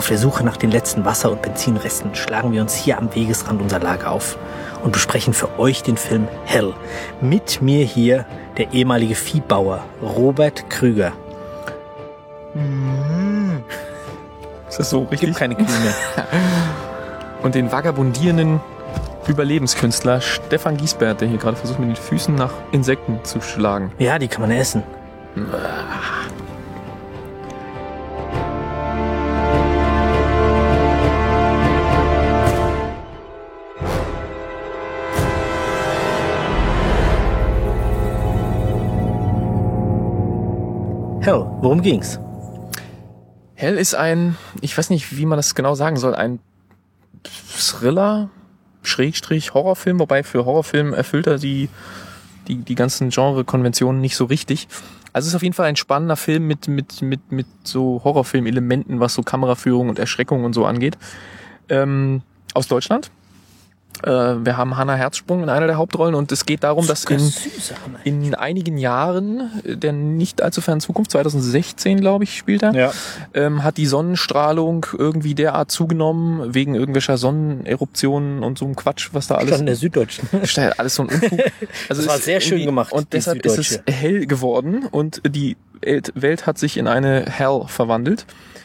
Auf der Suche nach den letzten Wasser- und Benzinresten schlagen wir uns hier am Wegesrand unser Lager auf und besprechen für euch den Film Hell. Mit mir hier der ehemalige Viehbauer Robert Krüger. Ist das so richtig? Gibt keine Kühe mehr. Und den vagabundierenden Überlebenskünstler Stefan Giesbert, der hier gerade versucht, mit den Füßen nach Insekten zu schlagen. Ja, die kann man essen. Hell, worum ging's? Hell ist ich weiß nicht, wie man das genau sagen soll, ein Thriller, Schrägstrich Horrorfilm, wobei für Horrorfilm erfüllt er die ganzen Genre-Konventionen nicht so richtig. Also es ist auf jeden Fall ein spannender Film mit so Horrorfilm-Elementen, was so Kameraführung und Erschreckung und so angeht. Aus Deutschland. Wir haben Hannah Herzsprung in einer der Hauptrollen und es geht darum, dass in einigen Jahren, der nicht allzu fernen Zukunft, 2016 glaube ich, spielt er, Ja. hat die Sonnenstrahlung irgendwie derart zugenommen, wegen irgendwelcher Sonneneruptionen und so einem Quatsch, was da alles... Stand in der Süddeutschen. Alles so ein Unfug. Also Das war ist sehr schön irgendwie- gemacht, Und die deshalb ist es Süddeutsche. hell geworden und die Welt hat sich in eine Hell verwandelt.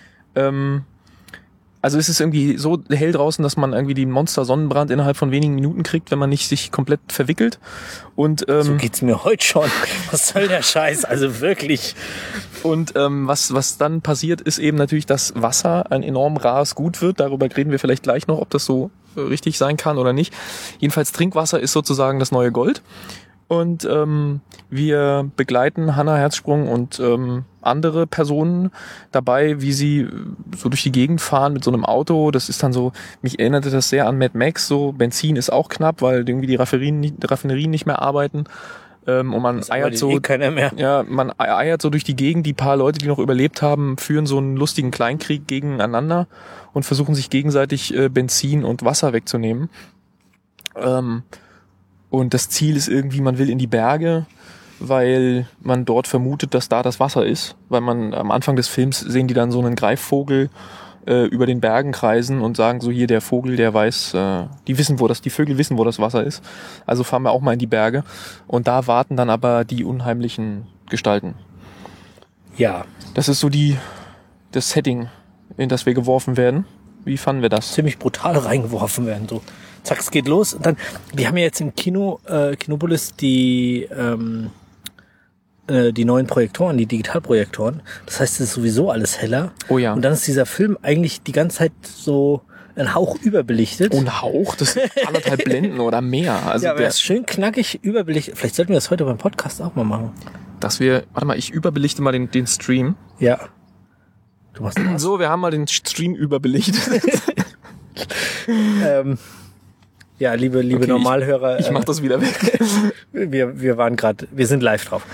Also es ist irgendwie so hell draußen, dass man irgendwie den Monster-Sonnenbrand innerhalb von wenigen Minuten kriegt, wenn man nicht sich komplett verwickelt. Und So geht's mir heute schon. Was soll der Scheiß? Also wirklich. was dann passiert, ist eben natürlich, dass Wasser ein enorm rares Gut wird. Darüber reden wir vielleicht gleich noch, ob das so richtig sein kann oder nicht. Jedenfalls Trinkwasser ist sozusagen das neue Gold. Und wir begleiten Hannah Herzsprung und andere Personen dabei, wie sie so durch die Gegend fahren mit so einem Auto. Das ist dann so, mich erinnerte das sehr an Mad Max. So Benzin ist auch knapp, weil irgendwie die Raffinerien nicht mehr arbeiten. Und man eiert so, keiner mehr. ja, man eiert so durch die Gegend. Die paar Leute, die noch überlebt haben, führen so einen lustigen Kleinkrieg gegeneinander und versuchen sich gegenseitig Benzin und Wasser wegzunehmen. Und das Ziel ist irgendwie, man will in die Berge, weil man dort vermutet, dass da das Wasser ist. Weil man am Anfang des Films sehen die dann so einen Greifvogel über den Bergen kreisen und sagen so, hier der Vogel, der weiß, die Vögel wissen, wo das Wasser ist. Also fahren wir auch mal in die Berge. Und da warten dann aber die unheimlichen Gestalten. Ja, Das ist so das Setting, in das wir geworfen werden. Wie fanden wir das? ziemlich brutal reingeworfen werden. So, zack, es geht los. Und dann, wir haben ja jetzt im Kinopolis die neuen Projektoren, die Digitalprojektoren. Das heißt, es ist sowieso alles heller. Oh ja. Und dann ist dieser Film eigentlich die ganze Zeit so ein Hauch überbelichtet. Und Hauch, das sind 1,5 Blenden oder mehr. Also ja, aber er ist schön knackig überbelichtet. Vielleicht sollten wir das heute beim Podcast auch mal machen. ich überbelichte mal den Stream. Ja. Du machst das. So, wir haben mal den Stream überbelichtet. Ja, liebe Okay, Normalhörer. Ich mach das wieder weg. Wir sind live drauf.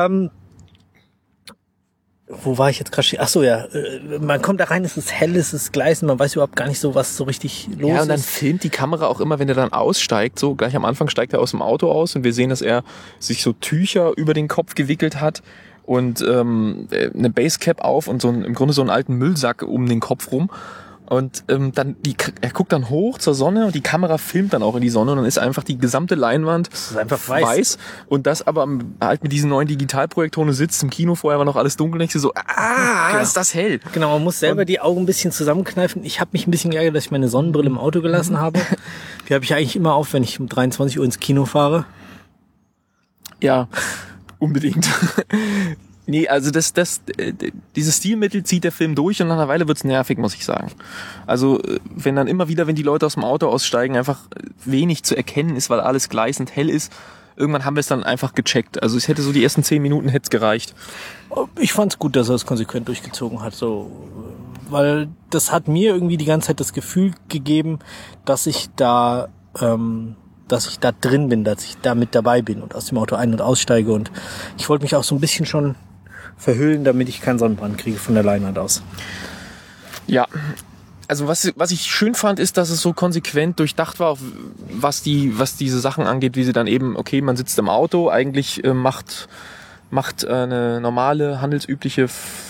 Wo war ich jetzt gerade? Ach so, ja. Man kommt da rein, es ist hell, es ist gleißend, man weiß überhaupt gar nicht so, was so richtig los Ja, und dann ist. filmt die Kamera auch immer, wenn er dann aussteigt. So gleich am Anfang steigt er aus dem Auto aus und wir sehen, dass er sich so Tücher über den Kopf gewickelt hat und eine Basecap auf und im Grunde so einen alten Müllsack um den Kopf rum. Und dann er guckt dann hoch zur Sonne und die Kamera filmt dann auch in die Sonne und dann ist einfach die gesamte Leinwand ist einfach weiß. Und das aber halt mit diesen neuen Digitalprojektoren, du sitzt im Kino, vorher war noch alles dunkel, und ich so, Genau. ist das hell. Genau, man muss selber die Augen ein bisschen zusammenkneifen. Ich habe mich ein bisschen geärgert, dass ich meine Sonnenbrille im Auto gelassen habe. Die habe ich eigentlich immer auf, wenn ich um 23 Uhr ins Kino fahre. Ja, unbedingt. Nee, also dieses Stilmittel zieht der Film durch und nach einer Weile wird's nervig, muss ich sagen. Also wenn dann immer wieder, wenn die Leute aus dem Auto aussteigen, einfach wenig zu erkennen ist, weil alles gleißend hell ist, irgendwann haben wir es dann einfach gecheckt. Also es hätte so die ersten 10 Minuten hätte es gereicht. Ich fand's gut, dass er es konsequent durchgezogen hat, so, weil das hat mir irgendwie die ganze Zeit das Gefühl gegeben, dass ich da drin bin, dass ich da mit dabei bin und aus dem Auto ein- und aussteige und ich wollte mich auch so ein bisschen schon verhüllen, damit ich keinen Sonnenbrand kriege von der Leinwand aus. Ja, also was ich schön fand, ist, dass es so konsequent durchdacht war, was diese Sachen angeht, wie sie dann eben, okay, man sitzt im Auto, eigentlich macht eine normale, handelsübliche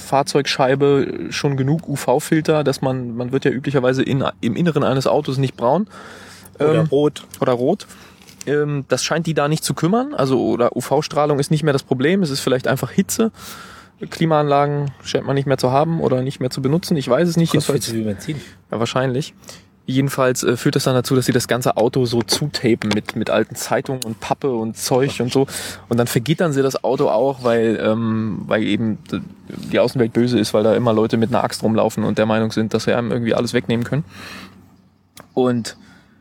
Fahrzeugscheibe schon genug UV-Filter, dass man wird ja üblicherweise im Inneren eines Autos nicht braun. Oder rot. Oder rot. Das scheint die da nicht zu kümmern. Also, oder UV-Strahlung ist nicht mehr das Problem. Es ist vielleicht einfach Hitze. Klimaanlagen scheint man nicht mehr zu haben oder nicht mehr zu benutzen. Ich weiß es nicht. Kostet viel zu viel Benzin. Ja, wahrscheinlich. Jedenfalls führt das dann dazu, dass sie das ganze Auto so zutapen mit alten Zeitungen und Pappe und Zeug und so. Und dann vergittern sie das Auto auch, weil eben die Außenwelt böse ist, weil da immer Leute mit einer Axt rumlaufen und der Meinung sind, dass sie einem irgendwie alles wegnehmen können. Und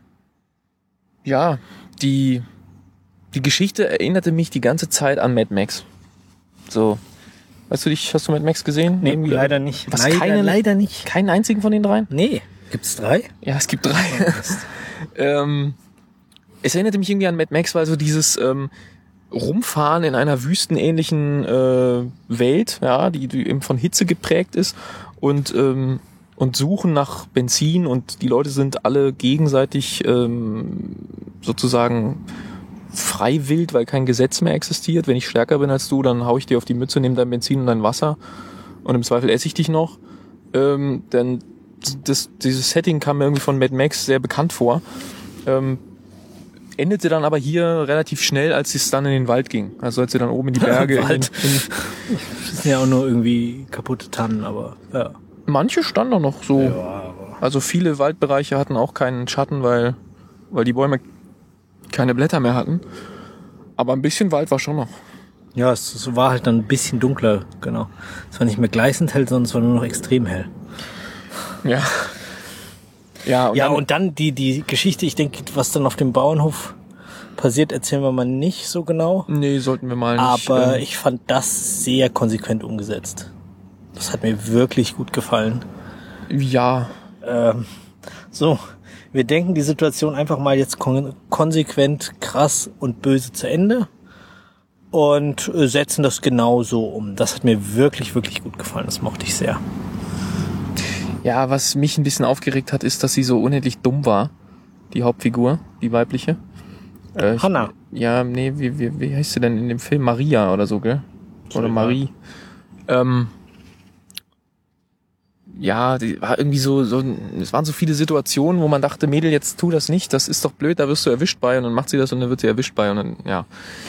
ja, die Geschichte erinnerte mich die ganze Zeit an Mad Max. So. Weißt du, hast du Mad Max gesehen? Nee, leider nicht. Was, leider nicht. Keinen einzigen von den dreien? Nee. Gibt's 3? Ja, es gibt 3. Es erinnerte mich irgendwie an Mad Max, weil so dieses Rumfahren in einer wüstenähnlichen Welt, ja, die eben von Hitze geprägt ist und suchen nach Benzin und die Leute sind alle gegenseitig sozusagen frei wild, weil kein Gesetz mehr existiert. Wenn ich stärker bin als du, dann hau ich dir auf die Mütze, nehme dein Benzin und dein Wasser und im Zweifel esse ich dich noch. Denn dieses Setting kam mir irgendwie von Mad Max sehr bekannt vor. Endete dann aber hier relativ schnell, als es dann in den Wald ging. Also als sie dann oben in die Berge... Das sind ja auch nur irgendwie kaputte Tannen, aber ja. Manche standen auch noch so. Ja, also viele Waldbereiche hatten auch keinen Schatten, weil die Bäume keine Blätter mehr hatten. Aber ein bisschen Wald war schon noch. Ja, es war halt dann ein bisschen dunkler, genau. Es war nicht mehr gleißend hell, sondern es war nur noch extrem hell. Ja. Ja, Und dann die Geschichte, ich denke, was dann auf dem Bauernhof passiert, erzählen wir mal nicht so genau. Nee, sollten wir mal nicht. Aber ich fand das sehr konsequent umgesetzt. Das hat mir wirklich gut gefallen. Ja. So, wir denken die Situation einfach mal jetzt konsequent, krass und böse zu Ende und setzen das genau so um. Das hat mir wirklich, wirklich gut gefallen. Das mochte ich sehr. Ja, was mich ein bisschen aufgeregt hat, ist, dass sie so unendlich dumm war. Die Hauptfigur, die weibliche. Hannah. Ja, nee, wie heißt sie denn in dem Film? Maria oder so, gell? Oder Marie. Ja, die war irgendwie so, es waren so viele Situationen, wo man dachte, Mädel, jetzt tu das nicht, das ist doch blöd, da wirst du erwischt bei, und dann macht sie das und dann wird sie erwischt bei, und dann, ja.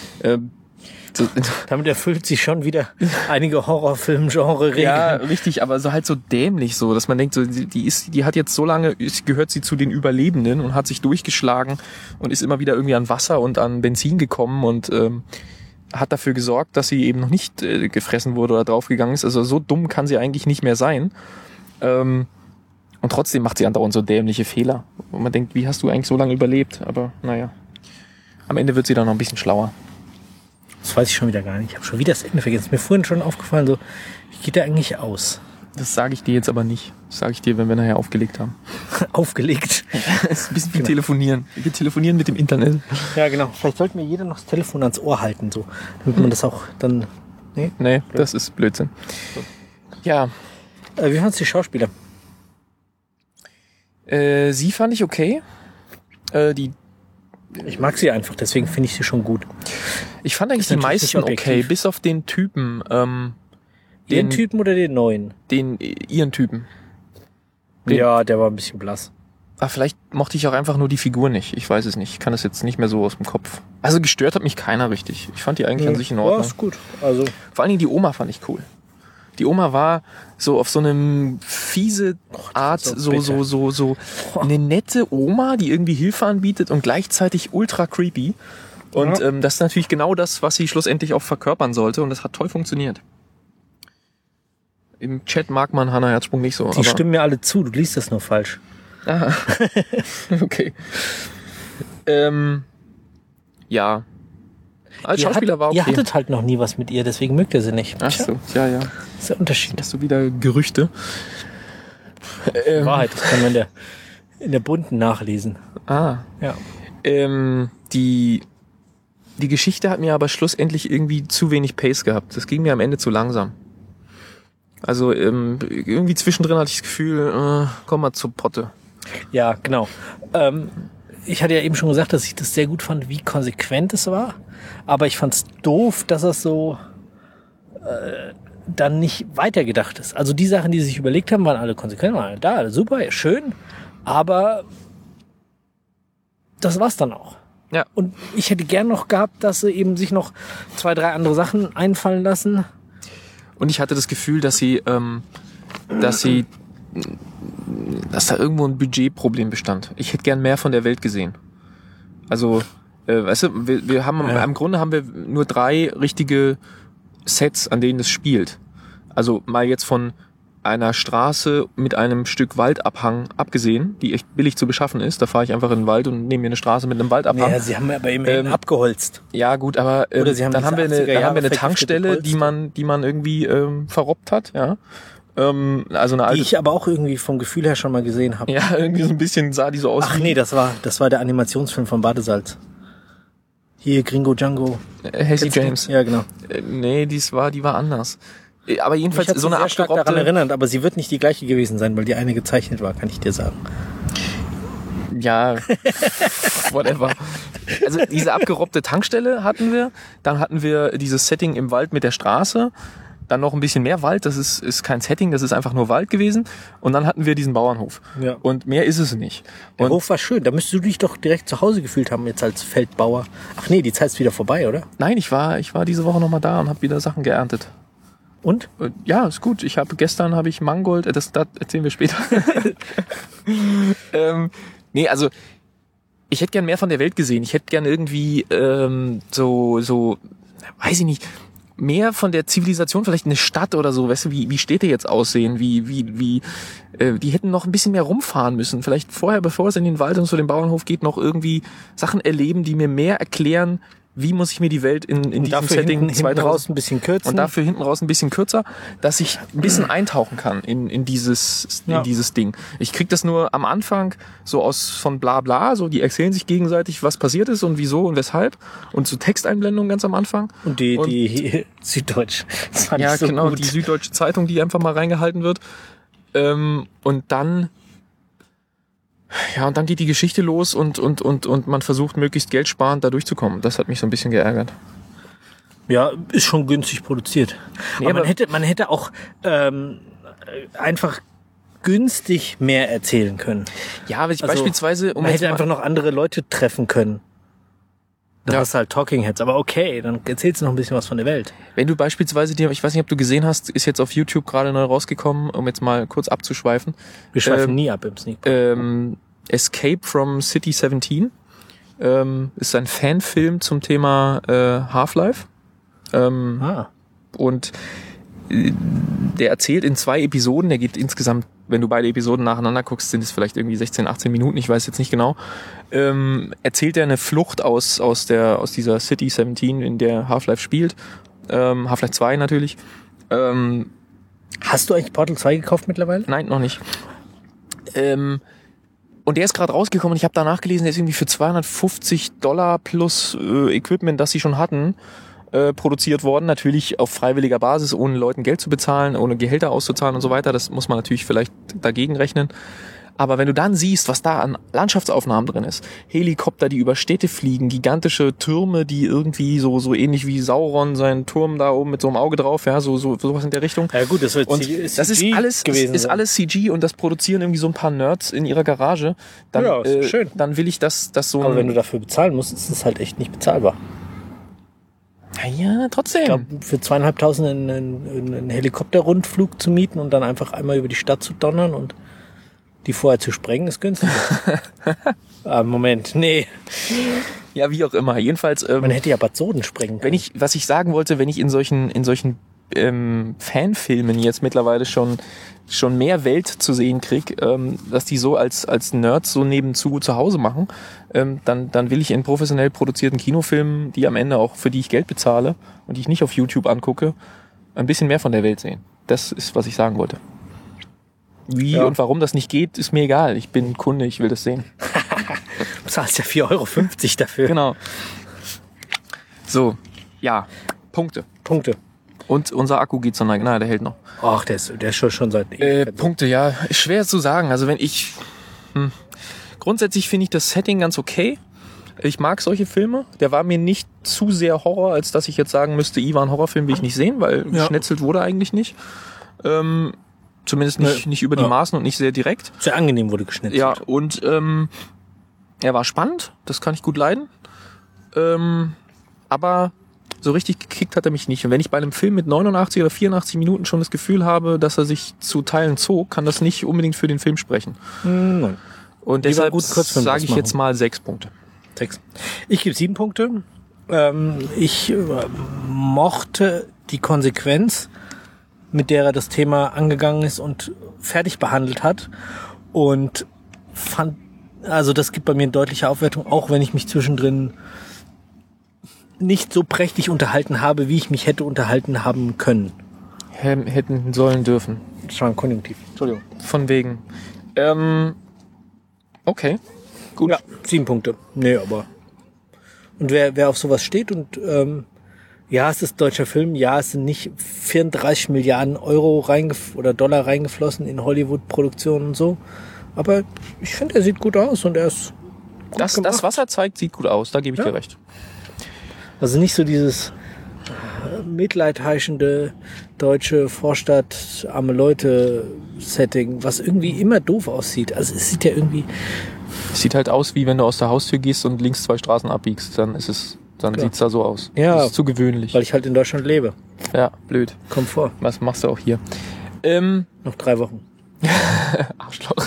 Damit erfüllt sie schon wieder einige Horrorfilm-Genre-Regeln. Ja, richtig, aber so halt so dämlich so, dass man denkt, so, die hat jetzt so lange, gehört sie zu den Überlebenden und hat sich durchgeschlagen und ist immer wieder irgendwie an Wasser und an Benzin gekommen und hat dafür gesorgt, dass sie eben noch nicht gefressen wurde oder draufgegangen ist. Also so dumm kann sie eigentlich nicht mehr sein. Und trotzdem macht sie andauernd so dämliche Fehler. Und man denkt, wie hast du eigentlich so lange überlebt? Aber naja, am Ende wird sie dann noch ein bisschen schlauer. Das weiß ich schon wieder gar nicht. Ich habe schon wieder das Ende vergessen. Ist mir vorhin schon aufgefallen, so, wie geht der eigentlich aus? Das sage ich dir jetzt aber nicht. Das sage ich dir, wenn wir nachher aufgelegt haben. Aufgelegt? Das ist ein bisschen wie telefonieren. Wir telefonieren mit dem Internet. Ja, genau. Vielleicht sollte mir jeder noch das Telefon ans Ohr halten, so, damit man das auch dann... Nee, das ist Blödsinn. Ja. Wie fandst du die Schauspieler? Sie fand ich okay. Ich mag sie einfach, deswegen finde ich sie schon gut. Ich fand eigentlich die meisten okay, bis auf den Typen. Den Typen oder den neuen? Ihren Typen. Ja, der war ein bisschen blass. Vielleicht mochte ich auch einfach nur die Figur nicht. Ich weiß es nicht. Ich kann das jetzt nicht mehr so aus dem Kopf. Also gestört hat mich keiner richtig. Ich fand die eigentlich an sich in Ordnung. Ja, ist gut. Also vor allen Dingen die Oma fand ich cool. Die Oma war so auf so einem fiese Art, so eine nette Oma, die irgendwie Hilfe anbietet und gleichzeitig ultra creepy. Und das ist natürlich genau das, was sie schlussendlich auch verkörpern sollte. Und das hat toll funktioniert. Im Chat mag man Hannah Herzsprung nicht so. Die stimmen mir alle zu, du liest das nur falsch. Ah, okay. Ja. Als Schauspieler war okay. Ihr hattet halt noch nie was mit ihr, deswegen mögt ihr sie nicht. Ach so, ja. Das ist der Unterschied. Hast du wieder Gerüchte? Wahrheit, das kann man in der Bunten nachlesen. Ah. Ja. Die Geschichte hat mir aber schlussendlich irgendwie zu wenig Pace gehabt. Das ging mir am Ende zu langsam. Also irgendwie zwischendrin hatte ich das Gefühl, komm mal zur Potte. Ja, genau. Ich hatte ja eben schon gesagt, dass ich das sehr gut fand, wie konsequent es war. Aber ich fand es doof, dass es so dann nicht weitergedacht ist. Also die Sachen, die sie sich überlegt haben, waren alle konsequent, waren alle da, alle super, schön, aber das war's dann auch. Ja. Und ich hätte gern noch gehabt, dass sie eben sich noch 2, 3 andere Sachen einfallen lassen. Und ich hatte das Gefühl, dass da irgendwo ein Budgetproblem bestand. Ich hätte gern mehr von der Welt gesehen. Also, weißt du, wir haben im Grunde haben wir nur 3 richtige Sets, an denen es spielt. Also mal jetzt von einer Straße mit einem Stück Waldabhang abgesehen, die echt billig zu beschaffen ist. Da fahre ich einfach in den Wald und nehme mir eine Straße mit einem Waldabhang. Ja, sie haben aber immerhin abgeholzt. Ja gut, aber dann haben wir eine Tankstelle, die man irgendwie verrobbt hat. Ja. Also eine alte, die ich aber auch irgendwie vom Gefühl her schon mal gesehen habe. Ja, irgendwie so ein bisschen sah die so aus. Ach nee, das war der Animationsfilm von Badesalz. Hier, Gringo Django. Hazy James. Ja, genau. Nee, die war anders. Aber jedenfalls so eine sehr stark abgerobbte... daran erinnert, aber sie wird nicht die gleiche gewesen sein, weil die eine gezeichnet war, kann ich dir sagen. Ja, whatever. Also diese abgerobbte Tankstelle hatten wir. Dann hatten wir dieses Setting im Wald mit der Straße. Dann noch ein bisschen mehr Wald. Das ist kein Setting, das ist einfach nur Wald gewesen. Und dann hatten wir diesen Bauernhof. Ja. Und mehr ist es nicht. Der Hof war schön. Da müsstest du dich doch direkt zu Hause gefühlt haben, jetzt als Feldbauer. Ach nee, die Zeit ist wieder vorbei, oder? Nein, ich war diese Woche noch mal da und habe wieder Sachen geerntet. Und? Ja, ist gut. Gestern habe ich Mangold, das erzählen wir später. Nee, also ich hätte gern mehr von der Welt gesehen. Ich hätte gern irgendwie so, weiß ich nicht, mehr von der Zivilisation, vielleicht eine Stadt oder so, weißt du, wie Städte jetzt aussehen, die hätten noch ein bisschen mehr rumfahren müssen. Vielleicht vorher, bevor es in den Wald und zu dem Bauernhof geht, noch irgendwie Sachen erleben, die mir mehr erklären, wie muss ich mir die Welt in diesem Setting hinten raus ein bisschen kürzen. Und dafür hinten raus ein bisschen kürzer, dass ich ein bisschen eintauchen kann in dieses Ding. Ich krieg das nur am Anfang so von bla bla, so die erzählen sich gegenseitig, was passiert ist und wieso und weshalb und so Texteinblendungen ganz am Anfang. Und die Süddeutsche. Das fand ich so genau, gut. Die Süddeutsche Zeitung, die einfach mal reingehalten wird. Und dann geht die Geschichte los und man versucht möglichst geldsparend da durchzukommen. Das hat mich so ein bisschen geärgert. Ja, ist schon günstig produziert. Nee, aber man hätte auch einfach günstig mehr erzählen können. Ja, aber beispielsweise... Man hätte einfach noch andere Leute treffen können. Du hast halt Talking Heads, aber okay, dann erzählst du noch ein bisschen was von der Welt. Wenn du beispielsweise ich weiß nicht, ob du gesehen hast, ist jetzt auf YouTube gerade neu rausgekommen, um jetzt mal kurz abzuschweifen. Wir schweifen nie ab im Sneak Peek. Escape from City 17 ist ein Fanfilm zum Thema Half-Life. Und der erzählt in 2 Episoden, der geht insgesamt, wenn du beide Episoden nacheinander guckst, sind es vielleicht irgendwie 16, 18 Minuten, ich weiß jetzt nicht genau, erzählt er eine Flucht aus dieser City 17, in der Half-Life spielt. Half-Life 2 natürlich. Hast du eigentlich Portal 2 gekauft mittlerweile? Nein, noch nicht. Und der ist gerade rausgekommen und ich habe danach gelesen, der ist irgendwie für $250 plus Equipment, das sie schon hatten, produziert worden. Natürlich auf freiwilliger Basis, ohne Leuten Geld zu bezahlen, ohne Gehälter auszuzahlen und so weiter. Das muss man natürlich vielleicht dagegen rechnen. Aber wenn du dann siehst, was da an Landschaftsaufnahmen drin ist, Helikopter, die über Städte fliegen, gigantische Türme, die irgendwie so ähnlich wie Sauron seinen Turm da oben mit so einem Auge drauf, ja, sowas in der Richtung. Ja gut, das wird das ist alles gewesen. Ist alles CG und das produzieren irgendwie so ein paar Nerds in ihrer Garage. Dann, ja, ist schön. Dann will ich das so. Aber wenn du dafür bezahlen musst, ist es halt echt nicht bezahlbar. Ja, trotzdem. Ich glaube, für 2.500 einen Helikopterrundflug zu mieten und dann einfach einmal über die Stadt zu donnern und die vorher zu sprengen, ist günstig. Moment, nee. Ja, wie auch immer. Jedenfalls. Man hätte ja Bad Soden sprengen können. Was ich sagen wollte, wenn ich in solchen Fanfilmen jetzt mittlerweile schon mehr Welt zu sehen krieg, dass die so als Nerds so nebenzu zu Hause machen, dann will ich in professionell produzierten Kinofilmen, die am Ende auch, für die ich Geld bezahle und die ich nicht auf YouTube angucke, ein bisschen mehr von der Welt sehen. Das ist, was ich sagen wollte. Wie und warum das nicht geht, ist mir egal. Ich bin Kunde, ich will das sehen. Du zahlst ja 4,50 € dafür. Genau. So, ja, Punkte. Und unser Akku geht zur Neige. Nein, der hält noch. Ach, der ist schon seit... Punkte, ja. Ist schwer zu sagen. Also grundsätzlich finde ich das Setting ganz okay. Ich mag solche Filme. Der war mir nicht zu sehr Horror, als dass ich jetzt sagen müsste, Ivan, Horrorfilm will ich nicht sehen, weil geschnetzelt wurde eigentlich nicht. Zumindest nicht über die Maßen und nicht sehr direkt. Sehr angenehm wurde geschnetzelt. Ja, und er war spannend, das kann ich gut leiden. Aber so richtig gekickt hat er mich nicht. Und wenn ich bei einem Film mit 89 oder 84 Minuten schon das Gefühl habe, dass er sich zu Teilen zog, kann das nicht unbedingt für den Film sprechen. Nein. Und deshalb sage ich jetzt mal 6 Punkte. 6. Ich gebe 7 Punkte. Ich mochte die Konsequenz, mit der er das Thema angegangen ist und fertig behandelt hat. Und fand, also das gibt bei mir eine deutliche Aufwertung, auch wenn ich mich zwischendrin nicht so prächtig unterhalten habe, wie ich mich hätte unterhalten haben können. Hätten sollen dürfen. Das war ein Konjunktiv. Entschuldigung. Von wegen. Okay. Gut. Ja, 7 Punkte. Nee, aber. Und wer auf sowas steht und ja, es ist deutscher Film, ja, es sind nicht 34 Milliarden Euro oder Dollar reingeflossen in Hollywood-Produktionen und so. Aber ich finde, er sieht gut aus und er ist gut das, was er zeigt, sieht gut aus, da gebe ich dir recht. Also nicht so dieses mitleidheischende deutsche Vorstadt, arme Leute-Setting, was irgendwie immer doof aussieht. Also es sieht ja irgendwie... Es sieht halt aus, wie wenn du aus der Haustür gehst und links 2 Straßen abbiegst. Dann sieht's da so aus. Ja, das ist zu gewöhnlich. Weil ich halt in Deutschland lebe. Ja, blöd. Komfort. Was machst du auch hier? Noch 3 Wochen. Arschloch.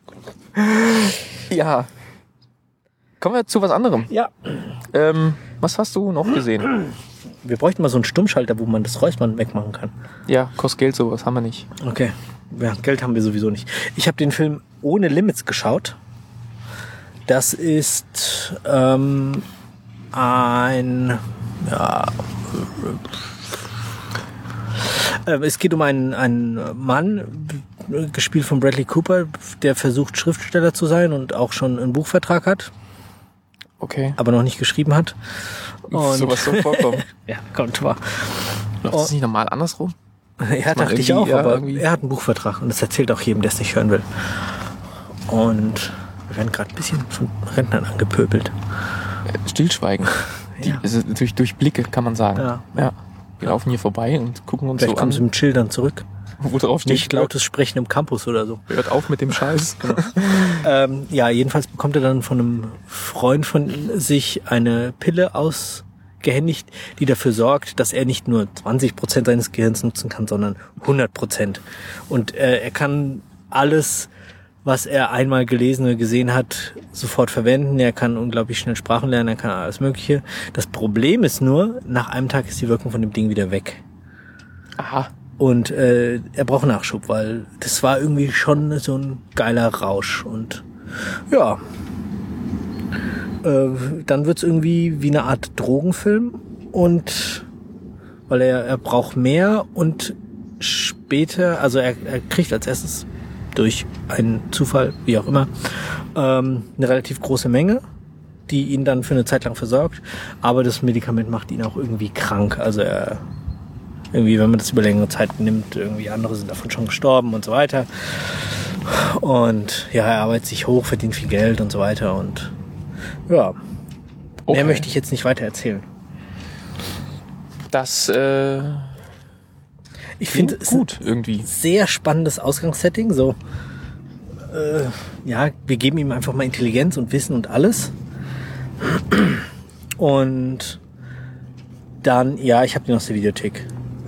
Ja. Kommen wir zu was anderem. Ja. Was hast du noch gesehen? Wir bräuchten mal so einen Stummschalter, wo man das Räuspern wegmachen kann. Ja, kostet Geld, sowas haben wir nicht. Okay. Ja, Geld haben wir sowieso nicht. Ich habe den Film Ohne Limits geschaut. Das ist es geht um einen Mann, gespielt von Bradley Cooper, der versucht, Schriftsteller zu sein und auch schon einen Buchvertrag hat. Okay. Aber noch nicht geschrieben hat. Und sowas so vorkommen. Ja, kommt vor. Läuft das nicht normal andersrum? Ja, dachte ich auch, aber er hat einen Buchvertrag und das erzählt auch jedem, der es nicht hören will. Und wir werden gerade ein bisschen von Rentnern angepöbelt. Stillschweigen. Ja. Das ist natürlich durch Blicke, kann man sagen. Ja. Wir laufen hier vorbei und gucken uns Vielleicht so kommen an. sie mit Schildern zurück. Wo drauf steht, Nicht lautes Sprechen im Campus oder so. Hört auf mit dem Scheiß. Genau. Ja, jedenfalls bekommt er dann von einem Freund von sich eine Pille ausgehändigt, die dafür sorgt, dass er nicht nur 20% seines Gehirns nutzen kann, sondern 100%. Und er kann alles, was er einmal gelesen oder gesehen hat, sofort verwenden. Er kann unglaublich schnell Sprachen lernen, er kann alles Mögliche. Das Problem ist nur, nach einem Tag ist die Wirkung von dem Ding wieder weg. Aha. Und er braucht Nachschub, weil das war irgendwie schon so ein geiler Rausch. Und ja, dann wird's irgendwie wie eine Art Drogenfilm. Und weil er braucht mehr und später, also er kriegt als erstes durch einen Zufall, wie auch immer, eine relativ große Menge, die ihn dann für eine Zeit lang versorgt. Aber das Medikament macht ihn auch irgendwie krank. Also irgendwie, wenn man das über längere Zeit nimmt, irgendwie andere sind davon schon gestorben und so weiter. Und ja, er arbeitet sich hoch, verdient viel Geld und so weiter. Und ja, mehr möchte ich jetzt nicht weiter erzählen. Das ich finde es gut irgendwie. Sehr spannendes Ausgangssetting. So, ja, wir geben ihm einfach mal Intelligenz und Wissen und alles. Und dann, ja, ich habe die noch aus der Videothek.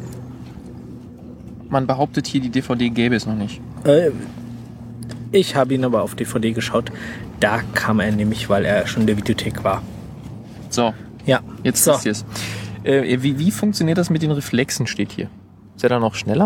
Man behauptet hier, die DVD gäbe es noch nicht. Ich habe ihn aber auf DVD geschaut. Da kam er nämlich, weil er schon in der Videothek war. So. Ja. Jetzt wisst ihr es. Wie funktioniert das mit den Reflexen, steht hier? Ist er dann noch schneller?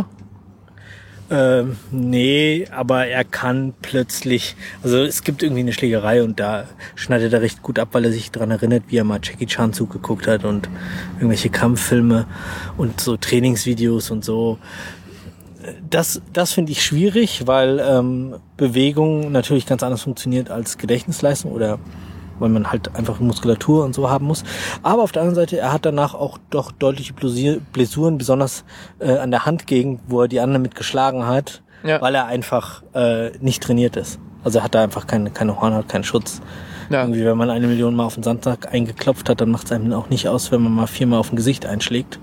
Nee, aber er kann plötzlich, also es gibt irgendwie eine Schlägerei und da schneidet er recht gut ab, weil er sich daran erinnert, wie er mal Jackie Chan zugeguckt hat und irgendwelche Kampffilme und so Trainingsvideos und so. Das finde ich schwierig, weil Bewegung natürlich ganz anders funktioniert als Gedächtnisleistung oder weil man halt einfach Muskulatur und so haben muss. Aber auf der anderen Seite, er hat danach auch doch deutliche Blessuren, besonders an der Handgegend, wo er die anderen mit geschlagen hat, weil er einfach nicht trainiert ist. Also er hat da einfach keine Hornhaut, keinen Schutz. Ja. Irgendwie, wenn man 1 Million Mal auf den Sandsack eingeklopft hat, dann macht es einem auch nicht aus, wenn man mal 4 Mal auf dem Gesicht einschlägt.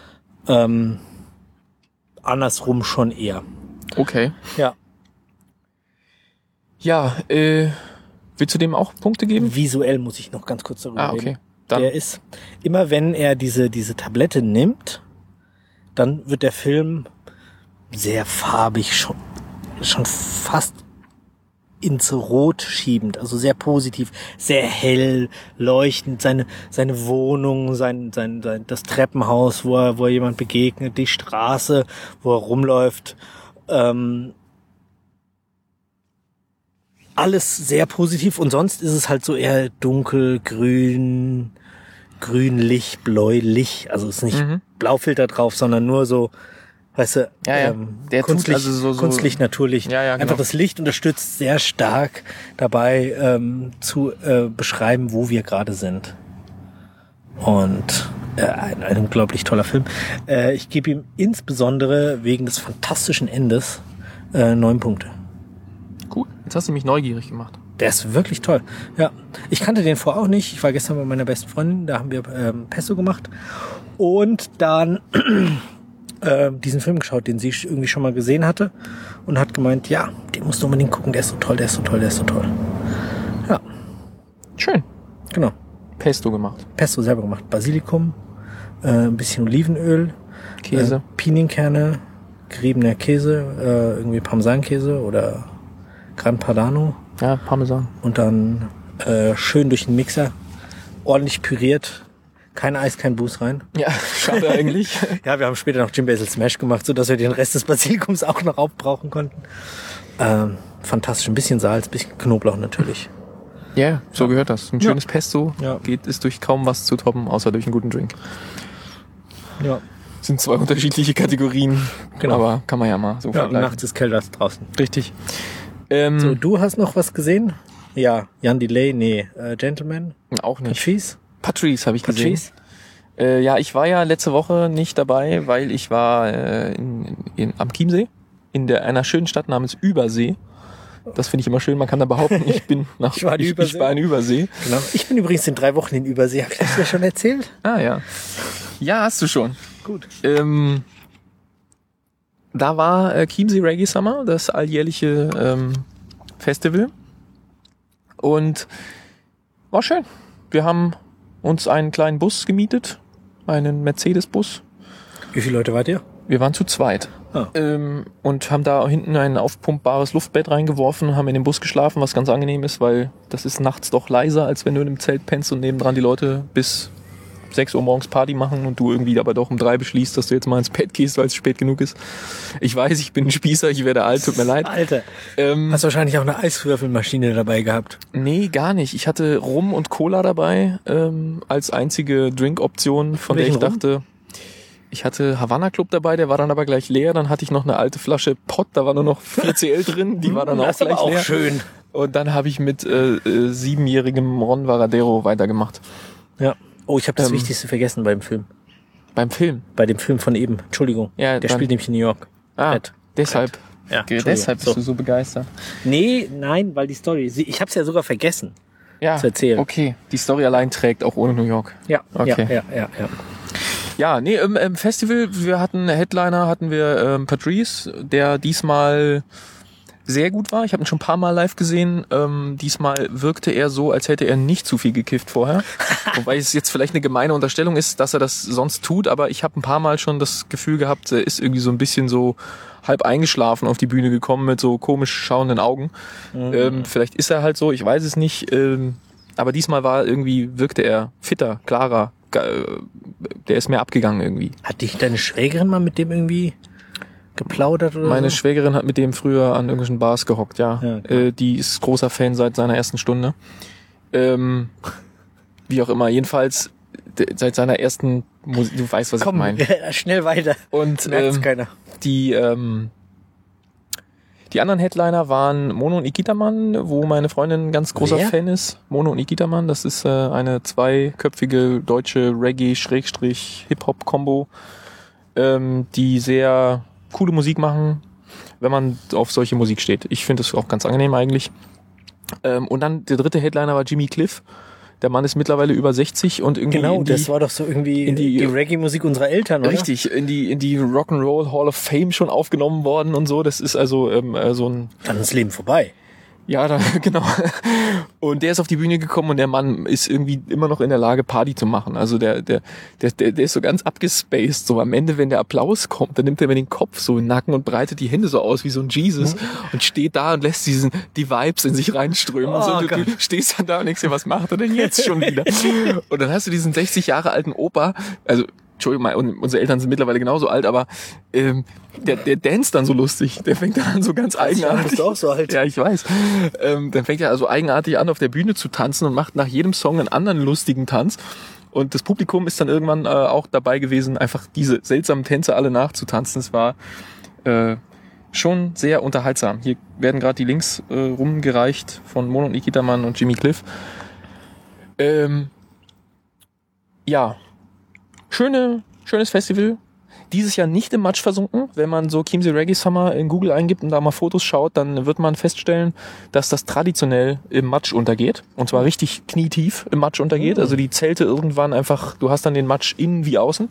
Andersrum schon eher. Okay. Ja. Ja, willst du dem auch Punkte geben? Visuell muss ich noch ganz kurz darüber reden. Okay. Dann. Der ist, immer wenn er diese Tablette nimmt, dann wird der Film sehr farbig, schon fast ins Rot schiebend, also sehr positiv, sehr hell, leuchtend, seine Wohnung, das Treppenhaus, wo er jemand begegnet, die Straße, wo er rumläuft, alles sehr positiv und sonst ist es halt so eher dunkel, grünlich, bläulich, also ist nicht Blaufilter drauf, sondern nur so, weißt du, der künstlich, also so künstlich, natürlich. Ja, genau. Einfach das Licht unterstützt sehr stark dabei zu beschreiben, wo wir gerade sind. Und ein unglaublich toller Film. Ich gebe ihm insbesondere wegen des fantastischen Endes 9 Punkte. Gut, jetzt hast du mich neugierig gemacht. Der ist wirklich toll. Ja, ich kannte den vorher auch nicht. Ich war gestern bei meiner besten Freundin, da haben wir Pesto gemacht und dann diesen Film geschaut, den sie irgendwie schon mal gesehen hatte und hat gemeint, ja, den musst du unbedingt gucken, der ist so toll, der ist so toll, der ist so toll. Ja. Schön. Genau. Pesto gemacht. Pesto selber gemacht. Basilikum, ein bisschen Olivenöl, Käse, Pinienkerne, geriebener Käse, irgendwie Parmesankäse oder Gran Padano. Ja, Parmesan. Und dann schön durch den Mixer, ordentlich püriert. Kein Eis, kein Buß rein. Ja, schade eigentlich. Ja, wir haben später noch Jim Basil Smash gemacht, sodass wir den Rest des Basilikums auch noch aufbrauchen konnten. Fantastisch. Ein bisschen Salz, ein bisschen Knoblauch natürlich. Ja, so gehört das. Ein schönes Pesto Ja. ist durch kaum was zu toppen, außer durch einen guten Drink. Ja. Sind 2 unterschiedliche Kategorien, Genau. Aber kann man ja mal so Ja, vergleichen. nachts ist kälter als draußen. Richtig. So, du hast noch was gesehen? Ja, Jan Delay, nee, Gentleman. Auch nicht. Patrice? Patrice habe ich gesehen. Patrice? Ja, ich war ja letzte Woche nicht dabei, weil ich war am Chiemsee in einer schönen Stadt namens Übersee. Das finde ich immer schön. Man kann da behaupten, ich war in Übersee. Genau. Ich bin übrigens in 3 Wochen in Übersee. Hab ich das dir schon erzählt? Ah ja. Ja, hast du schon. Gut. Da war Chiemsee Reggae Summer, das alljährliche Festival. Und war schön. Wir haben uns einen kleinen Bus gemietet, einen Mercedes-Bus. Wie viele Leute wart ihr? Wir waren zu zweit. Und haben da hinten ein aufpumpbares Luftbett reingeworfen, haben in dem Bus geschlafen, was ganz angenehm ist, weil das ist nachts doch leiser, als wenn du in einem Zelt pennst und nebendran die Leute bis 6 Uhr morgens Party machen und du irgendwie aber doch um 3 beschließt, dass du jetzt mal ins Bett gehst, weil es spät genug ist. Ich weiß, ich bin ein Spießer, ich werde alt, tut mir leid. Alter, hast wahrscheinlich auch eine Eiswürfelmaschine dabei gehabt. Nee, gar nicht. Ich hatte Rum und Cola dabei als einzige Drinkoption, von der ich dachte... Ich hatte Havana Club dabei, der war dann aber gleich leer. Dann hatte ich noch eine alte Flasche Pott, da war nur noch 4CL drin, die war dann auch gleich leer. Schön. Und dann habe ich mit 7-jährigem Ron Varadero weitergemacht. Ja. Oh, ich habe das Wichtigste vergessen beim Film. Beim Film? Bei dem Film von eben. Entschuldigung. Ja, der spielt nämlich in New York. Deshalb. Ja, deshalb bist du so begeistert. Nein, weil die Story. Ich habe es ja sogar vergessen zu erzählen. Okay. Die Story allein trägt auch ohne New York. Ja. Okay. Ja. Ja, nee, im Festival, wir hatten Patrice, der diesmal sehr gut war. Ich habe ihn schon ein paar Mal live gesehen. Diesmal wirkte er so, als hätte er nicht zu viel gekifft vorher. Wobei es jetzt vielleicht eine gemeine Unterstellung ist, dass er das sonst tut, aber ich habe ein paar Mal schon das Gefühl gehabt, er ist irgendwie so ein bisschen so halb eingeschlafen auf die Bühne gekommen mit so komisch schauenden Augen. Vielleicht ist er halt so, ich weiß es nicht. Aber diesmal wirkte er fitter, klarer. Der ist mehr abgegangen irgendwie. Hat dich deine Schwägerin mal mit dem irgendwie geplaudert oder Meine so? Schwägerin hat mit dem früher an irgendwelchen Bars gehockt, ja. Die ist großer Fan seit seiner ersten Stunde. Wie auch immer, jedenfalls seit seiner ersten Musik, du weißt, was ich meine. Schnell weiter. Und merkt's keiner. Die anderen Headliner waren Mono und Ikitaman, wo meine Freundin ein ganz großer Fan ist. Mono und Ikitaman, das ist eine 2-köpfige deutsche Reggae-Hip-Hop-Kombo, die sehr coole Musik machen. wenn man auf solche Musik steht. Ich finde das auch ganz angenehm eigentlich. Und dann der dritte Headliner war Jimmy Cliff. Der Mann ist mittlerweile über 60 und irgendwie genau, das war doch so irgendwie in die Reggae-Musik unserer Eltern, oder? Richtig, in die Rock'n'Roll Hall of Fame schon aufgenommen worden und so. Das ist also so ein... Dann ist das Leben vorbei. Ja, genau. Und der ist auf die Bühne gekommen und der Mann ist irgendwie immer noch in der Lage, Party zu machen. Also der ist so ganz abgespaced. So am Ende, wenn der Applaus kommt, dann nimmt er mir den Kopf so in den Nacken und breitet die Hände so aus wie so ein Jesus und steht da und lässt die Vibes in sich reinströmen. Und so, du stehst dann da und denkst dir, was macht er denn jetzt schon wieder? Und dann hast du diesen 60 Jahre alten Opa, also Entschuldigung mal, unsere Eltern sind mittlerweile genauso alt, aber der danst dann so lustig. Der fängt dann an so ganz eigenartig. Du bist auch so alt. Ja, ich weiß. Dann fängt er also eigenartig an, auf der Bühne zu tanzen und macht nach jedem Song einen anderen lustigen Tanz. Und das Publikum ist dann irgendwann auch dabei gewesen, einfach diese seltsamen Tänze alle nachzutanzen. Es war schon sehr unterhaltsam. Hier werden gerade die Links rumgereicht von Mono und Nikita Mann und Jimmy Cliff. Ja. Schönes Festival. Dieses Jahr nicht im Matsch versunken. Wenn man so Chiemsee Reggae Summer in Google eingibt und da mal Fotos schaut, dann wird man feststellen, dass das traditionell im Matsch untergeht. Und zwar richtig knietief im Matsch untergeht. Also die Zelte irgendwann einfach, du hast dann den Matsch innen wie außen.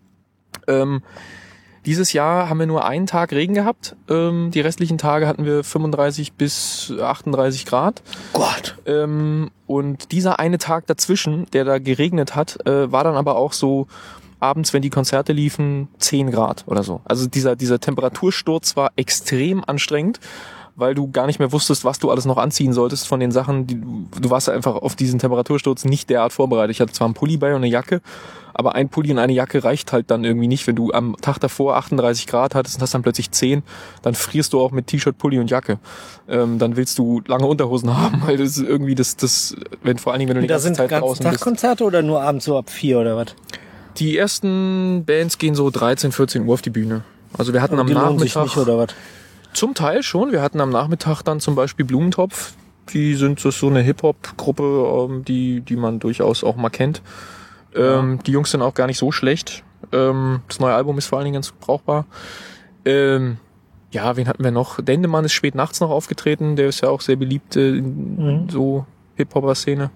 Dieses Jahr haben wir nur einen Tag Regen gehabt. Die restlichen Tage hatten wir 35 bis 38 Grad. Gott. Und dieser eine Tag dazwischen, der da geregnet hat, war dann aber auch so abends, wenn die Konzerte liefen, 10 Grad oder so. Also dieser Temperatursturz war extrem anstrengend, weil du gar nicht mehr wusstest, was du alles noch anziehen solltest von den Sachen. Du warst einfach auf diesen Temperatursturz nicht derart vorbereitet. Ich hatte zwar einen Pulli bei und eine Jacke, aber ein Pulli und eine Jacke reicht halt dann irgendwie nicht. Wenn du am Tag davor 38 Grad hattest und hast dann plötzlich 10, dann frierst du auch mit T-Shirt, Pulli und Jacke. Dann willst du lange Unterhosen haben, weil das ist irgendwie wenn vor allen Dingen, wenn du die ganze Zeit draußen bist. Da sind Tagkonzerte oder nur abends so ab 4 oder was? Die ersten Bands gehen so 13, 14 Uhr auf die Bühne. Also wir hatten am Nachmittag... Sich nicht, oder was? Zum Teil schon. Wir hatten am Nachmittag dann zum Beispiel Blumentopf. Die sind so eine Hip-Hop-Gruppe, die man durchaus auch mal kennt. Die Jungs sind auch gar nicht so schlecht. Das neue Album ist vor allen Dingen ganz brauchbar. Wen hatten wir noch? Dendemann ist spät nachts noch aufgetreten. Der ist ja auch sehr beliebt in so Hip-Hopper-Szene.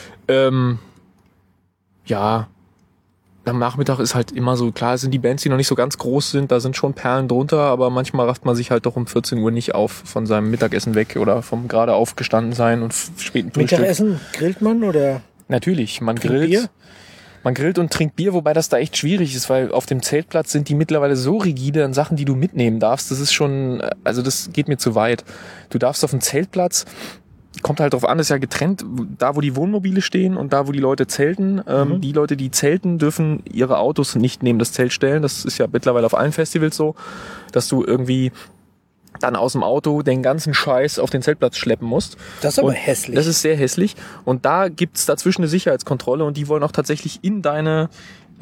Am Nachmittag ist halt immer so, klar, es sind die Bands, die noch nicht so ganz groß sind, da sind schon Perlen drunter, aber manchmal rafft man sich halt doch um 14 Uhr nicht auf von seinem Mittagessen weg oder vom gerade aufgestanden sein und späten Frühstück. Mittagessen grillt man oder? Natürlich, man grillt. Bier? Man grillt und trinkt Bier, wobei das da echt schwierig ist, weil auf dem Zeltplatz sind die mittlerweile so rigide an Sachen, die du mitnehmen darfst. Das ist schon, also das geht mir zu weit. Du darfst auf dem Zeltplatz, kommt halt drauf an, ist ja getrennt, da wo die Wohnmobile stehen und da wo die Leute zelten. Die Leute, die zelten, dürfen ihre Autos nicht neben das Zelt stellen. Das ist ja mittlerweile auf allen Festivals so, dass du irgendwie dann aus dem Auto den ganzen Scheiß auf den Zeltplatz schleppen musst. Das ist aber hässlich. Das ist sehr hässlich. Und da gibt's dazwischen eine Sicherheitskontrolle und die wollen auch tatsächlich in deine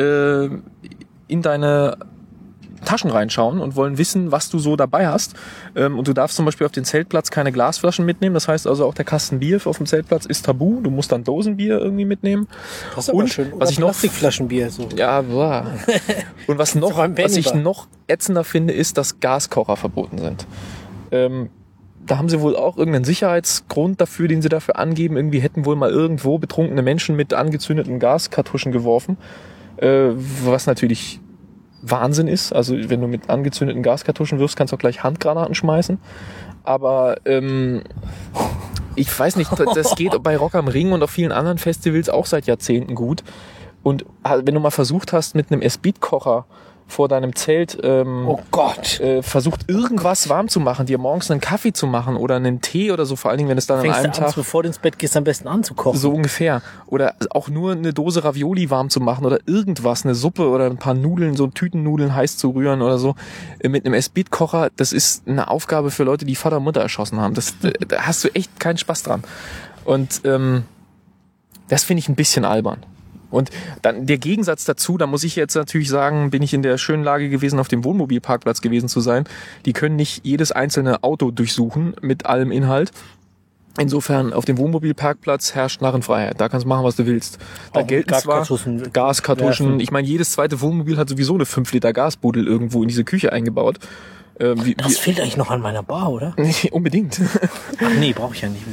Taschen reinschauen und wollen wissen, was du so dabei hast. Und du darfst zum Beispiel auf den Zeltplatz keine Glasflaschen mitnehmen. Das heißt also auch der Kasten Bier auf dem Zeltplatz ist tabu. Du musst dann Dosenbier irgendwie mitnehmen. Das ist aber schön. Oder was ich noch Plastikflaschenbier. So. Ja, boah. Und was ich noch ätzender finde, ist, dass Gaskocher verboten sind. Da haben sie wohl auch irgendeinen Sicherheitsgrund dafür, den sie dafür angeben. Irgendwie hätten wohl mal irgendwo betrunkene Menschen mit angezündeten Gaskartuschen geworfen. Was natürlich Wahnsinn ist. Also wenn du mit angezündeten Gaskartuschen wirfst, kannst du auch gleich Handgranaten schmeißen. Aber ich weiß nicht, das geht bei Rock am Ring und auf vielen anderen Festivals auch seit Jahrzehnten gut. Und wenn du mal versucht hast, mit einem S-Beat-Kocher vor deinem Zelt versucht, irgendwas warm zu machen, dir morgens einen Kaffee zu machen oder einen Tee oder so, vor allen Dingen, wenn es dann an einem Tag... bevor du ins Bett gehst, am besten anzukochen. So ungefähr. Oder auch nur eine Dose Ravioli warm zu machen oder irgendwas, eine Suppe oder ein paar Nudeln, so Tütennudeln heiß zu rühren oder so. Mit einem S-Beat-Kocher, das ist eine Aufgabe für Leute, die Vater und Mutter erschossen haben. Da hast du echt keinen Spaß dran. Und das finde ich ein bisschen albern. Und dann der Gegensatz dazu, da muss ich jetzt natürlich sagen, bin ich in der schönen Lage gewesen, auf dem Wohnmobilparkplatz gewesen zu sein. Die können nicht jedes einzelne Auto durchsuchen mit allem Inhalt. Insofern, auf dem Wohnmobilparkplatz herrscht Narrenfreiheit. Da kannst du machen, was du willst. Da gelten zwar Gaskartuschen. Ich meine, jedes zweite Wohnmobil hat sowieso eine 5 Liter Gasbuddel irgendwo in diese Küche eingebaut. Das fehlt eigentlich noch an meiner Bar, oder? Nee, unbedingt. Ach nee, brauche ich ja nicht.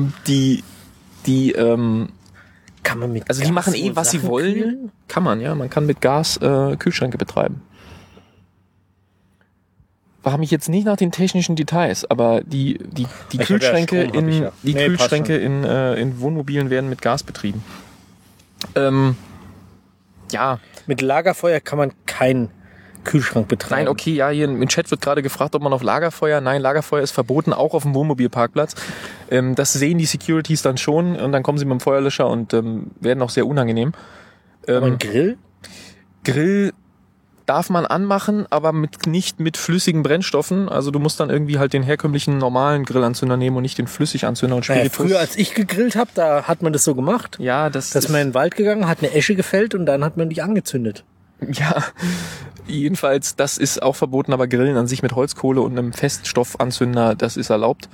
Kann man mit Also Gas die machen wohl was sie Sachen wollen. kühlen? Kann man, ja. Man kann mit Gas Kühlschränke betreiben. Frage mich jetzt nicht nach den technischen Details, aber die Kühlschränke in Wohnmobilen werden mit Gas betrieben. Ja. Mit Lagerfeuer kann man keinen Kühlschrank betreiben. Nein, okay, ja, hier im Chat wird gerade gefragt, ob man auf Lagerfeuer. Nein, Lagerfeuer ist verboten, auch auf dem Wohnmobilparkplatz. Das sehen die Securities dann schon und dann kommen sie mit dem Feuerlöscher und werden auch sehr unangenehm. Aber ein Grill? Grill darf man anmachen, aber nicht mit flüssigen Brennstoffen. Also du musst dann irgendwie halt den herkömmlichen normalen Grillanzünder nehmen und nicht den Flüssiganzünder und Spiritus. Früher, als ich gegrillt habe, da hat man das so gemacht. Ja, da ist man in den Wald gegangen, hat eine Esche gefällt und dann hat man die angezündet. Ja, jedenfalls, das ist auch verboten, aber Grillen an sich mit Holzkohle und einem Feststoffanzünder, das ist erlaubt.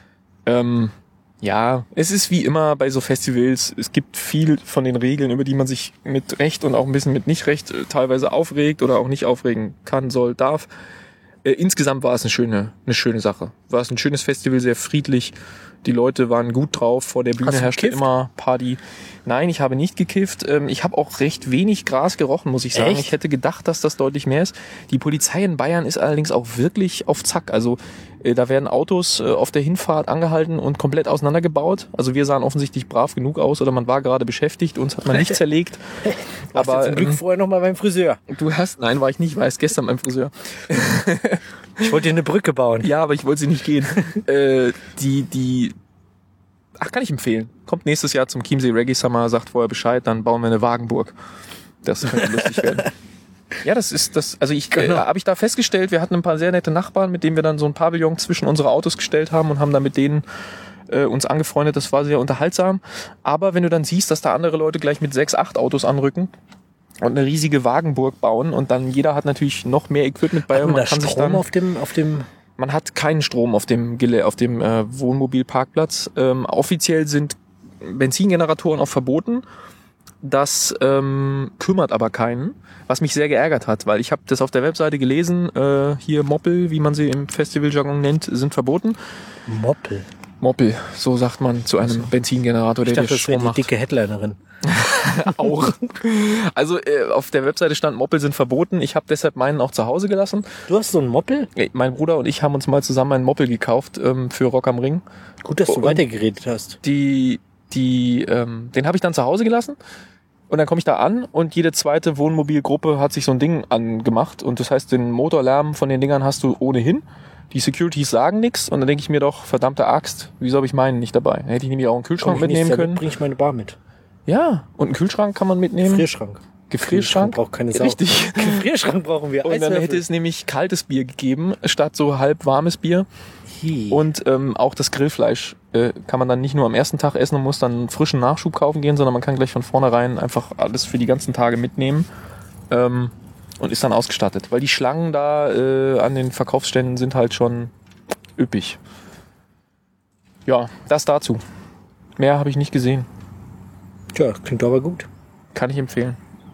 Ja, es ist wie immer bei so Festivals, es gibt viel von den Regeln, über die man sich mit Recht und auch ein bisschen mit Nicht-Recht teilweise aufregt oder auch nicht aufregen kann, soll, darf. Insgesamt war es eine schöne Sache. War es ein schönes Festival, sehr friedlich. Die Leute waren gut drauf, vor der Bühne herrschte immer Party. Nein, ich habe nicht gekifft. Ich habe auch recht wenig Gras gerochen, muss ich sagen. Echt? Ich hätte gedacht, dass das deutlich mehr ist. Die Polizei in Bayern ist allerdings auch wirklich auf Zack. Also da werden Autos auf der Hinfahrt angehalten und komplett auseinandergebaut. Also wir sahen offensichtlich brav genug aus oder man war gerade beschäftigt, uns hat man nicht zerlegt. Aber zum Glück vorher noch mal beim Friseur. Nein, war ich nicht, war erst gestern beim Friseur. Ich wollte dir eine Brücke bauen. Ja, aber ich wollte sie nicht gehen. Kann ich empfehlen. Kommt nächstes Jahr zum Chiemsee Reggae Summer, sagt vorher Bescheid, dann bauen wir eine Wagenburg. Das könnte lustig werden. Ja, das ist das. Also habe ich da festgestellt, wir hatten ein paar sehr nette Nachbarn, mit denen wir dann so ein Pavillon zwischen unsere Autos gestellt haben und haben dann mit denen uns angefreundet. Das war sehr unterhaltsam. Aber wenn du dann siehst, dass da andere Leute gleich mit 6, 8 Autos anrücken und eine riesige Wagenburg bauen und dann jeder hat natürlich noch mehr Equipment bei. Man kann sich dann auf dem Man hat keinen Strom auf dem Wohnmobilparkplatz. Offiziell sind Benzingeneratoren auch verboten. Das kümmert aber keinen, was mich sehr geärgert hat, weil ich habe das auf der Webseite gelesen, hier Moppel, wie man sie im Festivaljargon nennt, sind verboten. Moppel, so sagt man zu einem Benzingenerator, der dir Strom macht. Die dicke Headlinerin. Auch. Also auf der Webseite stand, Moppel sind verboten. Ich habe deshalb meinen auch zu Hause gelassen. Du hast so einen Moppel? Mein Bruder und ich haben uns mal zusammen einen Moppel gekauft für Rock am Ring. Gut, dass du weitergeredet hast. Den habe ich dann zu Hause gelassen. Und dann komme ich da an und jede zweite Wohnmobilgruppe hat sich so ein Ding angemacht. Und das heißt, den Motorlärm von den Dingern hast du ohnehin. Die Securities sagen nichts. Und dann denke ich mir doch, verdammte Axt, wieso habe ich meinen nicht dabei? Dann hätte ich nämlich auch einen Kühlschrank mitnehmen können. Bring ich meine Bar mit. Ja, und einen Kühlschrank kann man mitnehmen. Gefrierschrank braucht keine Sau. Richtig. Gefrierschrank brauchen wir. Und dann hätte es nämlich kaltes Bier gegeben, statt so halb warmes Bier. Und auch das Grillfleisch kann man dann nicht nur am ersten Tag essen und muss dann einen frischen Nachschub kaufen gehen, sondern man kann gleich von vornherein einfach alles für die ganzen Tage mitnehmen und ist dann ausgestattet. Weil die Schlangen da an den Verkaufsständen sind halt schon üppig. Ja, das dazu. Mehr habe ich nicht gesehen. Tja, klingt aber gut. Kann ich empfehlen.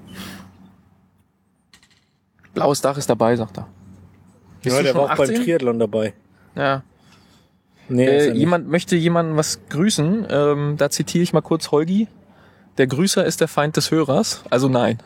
Blaues Dach ist dabei, sagt er. Ja, der war auch beim Triathlon dabei. Ja. Nee, möchte jemanden was grüßen. Da zitiere ich mal kurz Holgi. Der Grüßer ist der Feind des Hörers. Also nein.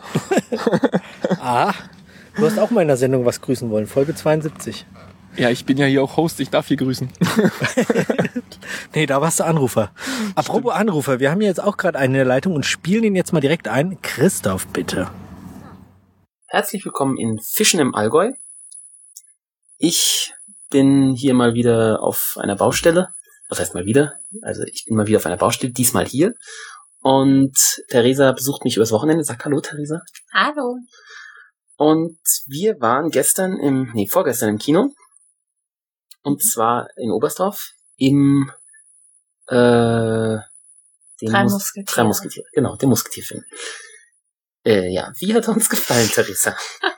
Du hast auch mal in der Sendung was grüßen wollen. Folge 72. Ja, ich bin ja hier auch Host. Ich darf hier grüßen. Nee, da warst du Anrufer. Apropos Anrufer. Wir haben hier jetzt auch gerade einen in der Leitung und spielen ihn jetzt mal direkt ein. Christoph, bitte. Herzlich willkommen in Fischen im Allgäu. Ich bin hier mal wieder auf einer Baustelle. Was heißt mal wieder? Also ich bin mal wieder auf einer Baustelle, diesmal hier. Und Theresa besucht mich übers Wochenende. Sag Hallo, Theresa. Hallo. Und wir waren vorgestern im Kino. Und zwar in Oberstdorf im Drei Musketiere. Genau, den Musketierfilm. Wie hat uns gefallen, Theresa?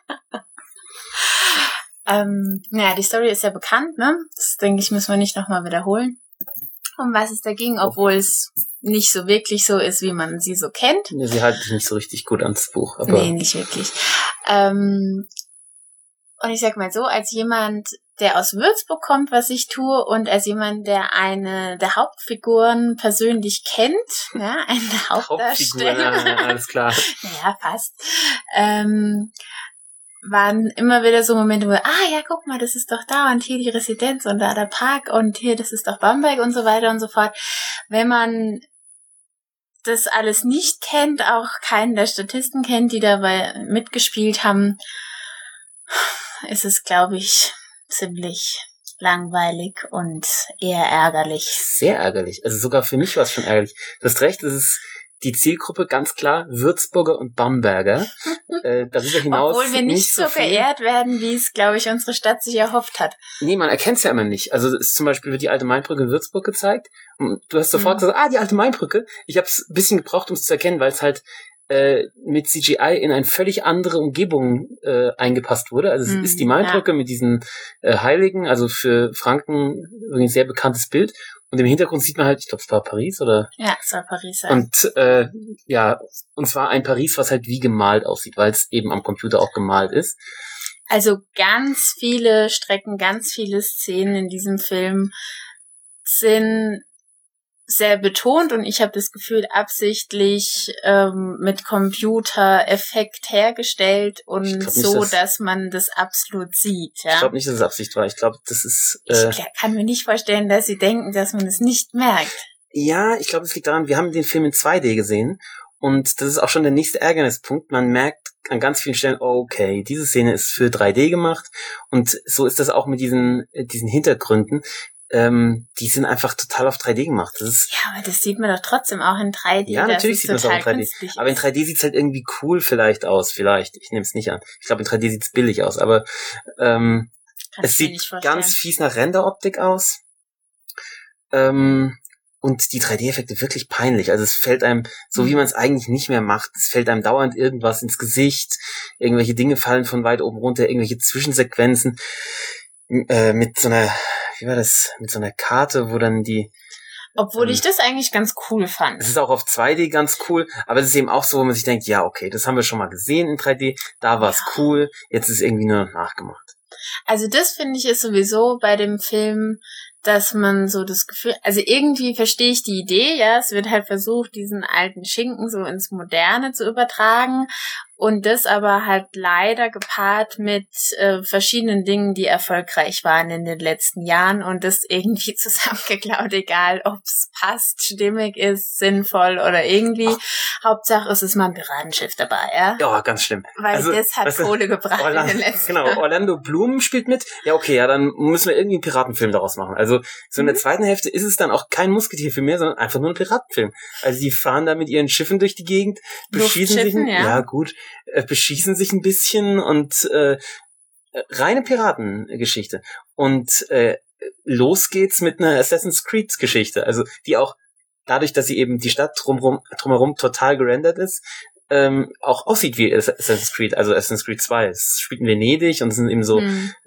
Die Story ist ja bekannt, ne? Das, denke ich, müssen wir nicht nochmal wiederholen. Um was es da ging, obwohl es nicht so wirklich so ist, wie man sie so kennt. Sie halten sich nicht so richtig gut ans Buch. Aber nee, nicht wirklich. Und ich sag mal so, als jemand, der aus Würzburg kommt, was ich tue, und als jemand, der eine der Hauptfiguren persönlich kennt, ja, eine der Hauptdarsteller. Alles klar. Ja, fast. Waren immer wieder so Momente, wo, ja, guck mal, das ist doch da und hier die Residenz und da der Park und hier, das ist doch Bamberg und so weiter und so fort. Wenn man das alles nicht kennt, auch keinen der Statisten kennt, die dabei mitgespielt haben, ist es, glaube ich, ziemlich langweilig und eher ärgerlich. Sehr ärgerlich. Also sogar für mich war es schon ärgerlich. Du hast recht, es ist die Zielgruppe ganz klar Würzburger und Bamberger. Darüber hinaus obwohl wir nicht so geehrt werden, wie es, glaube ich, unsere Stadt sich erhofft hat. Nee, man erkennt es ja immer nicht. Also es ist zum Beispiel wird die alte Mainbrücke in Würzburg gezeigt. Und du hast sofort gesagt, die alte Mainbrücke. Ich habe es ein bisschen gebraucht, um es zu erkennen, weil es halt mit CGI in eine völlig andere Umgebung eingepasst wurde. Also es ist die Mainbrücke mit diesen Heiligen, also für Franken ein sehr bekanntes Bild. Und im Hintergrund sieht man halt, ich glaube, es war Paris, oder? Ja, es war Paris. Ja. Und zwar ein Paris, was halt wie gemalt aussieht, weil es eben am Computer auch gemalt ist. Also ganz viele Strecken, ganz viele Szenen in diesem Film sind sehr betont und ich habe das Gefühl absichtlich mit Computereffekt hergestellt und so, dass man das absolut sieht. Ja? Ich glaube nicht, dass es Absicht war. Ich glaube, das ist... ich kann mir nicht vorstellen, dass sie denken, dass man es nicht merkt. Ja, ich glaube, es liegt daran, wir haben den Film in 2D gesehen und das ist auch schon der nächste Ärgernispunkt. Man merkt an ganz vielen Stellen, okay, diese Szene ist für 3D gemacht und so ist das auch mit diesen Hintergründen. Die sind einfach total auf 3D gemacht. Das ist, ja, aber das sieht man doch trotzdem auch in 3D. Ja, natürlich sieht man es auch in 3D. Aber in 3D sieht's halt irgendwie cool vielleicht aus. Vielleicht. Ich nehme es nicht an. Ich glaube, in 3D sieht's billig aus. Aber es sieht ganz fies nach Renderoptik aus. Und die 3D-Effekte wirklich peinlich. Also es fällt einem, so wie man es eigentlich nicht mehr macht, es fällt einem dauernd irgendwas ins Gesicht. Irgendwelche Dinge fallen von weit oben runter. Irgendwelche Zwischensequenzen. Mit so einer, wie war das, mit so einer Karte, wo dann obwohl ich das eigentlich ganz cool fand. Es ist auch auf 2D ganz cool, aber es ist eben auch so, wo man sich denkt, ja, okay, das haben wir schon mal gesehen in 3D, da war es cool, jetzt ist es irgendwie nur noch nachgemacht. Also das finde ich ist sowieso bei dem Film, dass man so das Gefühl, also irgendwie verstehe ich die Idee, ja, es wird halt versucht, diesen alten Schinken so ins Moderne zu übertragen und das aber halt leider gepaart mit verschiedenen Dingen, die erfolgreich waren in den letzten Jahren und das irgendwie zusammengeklaut, egal ob es passt, stimmig ist, sinnvoll oder irgendwie. Hauptsache es ist mal ein Piratenschiff dabei, ja? Ja, ganz schlimm. Weil also, das hat Kohle gebracht in den letzten Jahren. Genau, Orlando Bloom spielt mit. Ja, okay, ja, dann müssen wir irgendwie einen Piratenfilm daraus machen. Also so in der zweiten Hälfte ist es dann auch kein Musketierfilm mehr, sondern einfach nur ein Piratenfilm. Also die fahren da mit ihren Schiffen durch die Gegend, beschießen sich ein bisschen und reine Piratengeschichte. Und los geht's mit einer Assassin's Creed Geschichte. Also die auch dadurch, dass sie eben die Stadt drumherum total gerendert ist, auch aussieht wie Assassin's Creed, also Assassin's Creed 2. Es spielt in Venedig und es sind eben so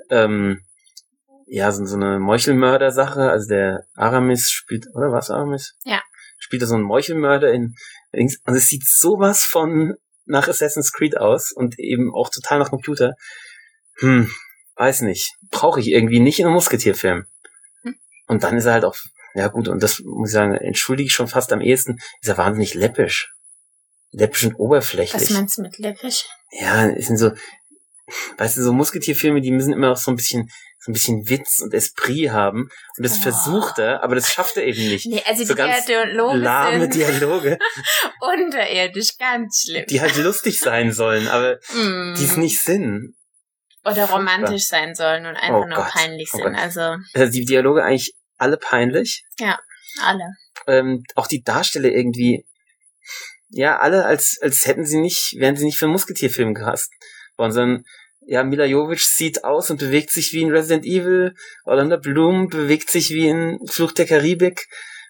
so eine Meuchelmörder-Sache. Also der Aramis spielt, oder was Aramis? Ja. Spielt da so einen Meuchelmörder und es sieht sowas von nach Assassin's Creed aus und eben auch total nach Computer. Weiß nicht. Brauche ich irgendwie nicht in einem Musketierfilm. Und dann ist er halt auch, ja gut, und das muss ich sagen, entschuldige ich schon fast am ehesten, ist er wahnsinnig läppisch. Läppisch und oberflächlich. Was meinst du mit läppisch? Ja, es sind so, weißt du, so Musketierfilme, die müssen immer auch so ein bisschen Witz und Esprit haben. Und das versucht er, aber das schafft er eben nicht. Nee, also so die Dialoge lahme Dialoge. Unterirdisch, ganz schlimm. Die halt lustig sein sollen, aber die es nicht sind. Oder romantisch sein sollen und einfach nur peinlich sind. Also die Dialoge eigentlich alle peinlich. Ja, alle. Auch die Darsteller irgendwie, ja, alle als wären sie nicht für einen Musketierfilm gehasst. Sondern ja, Mila Jovovich sieht aus und bewegt sich wie in Resident Evil. Orlando Bloom bewegt sich wie in Fluch der Karibik.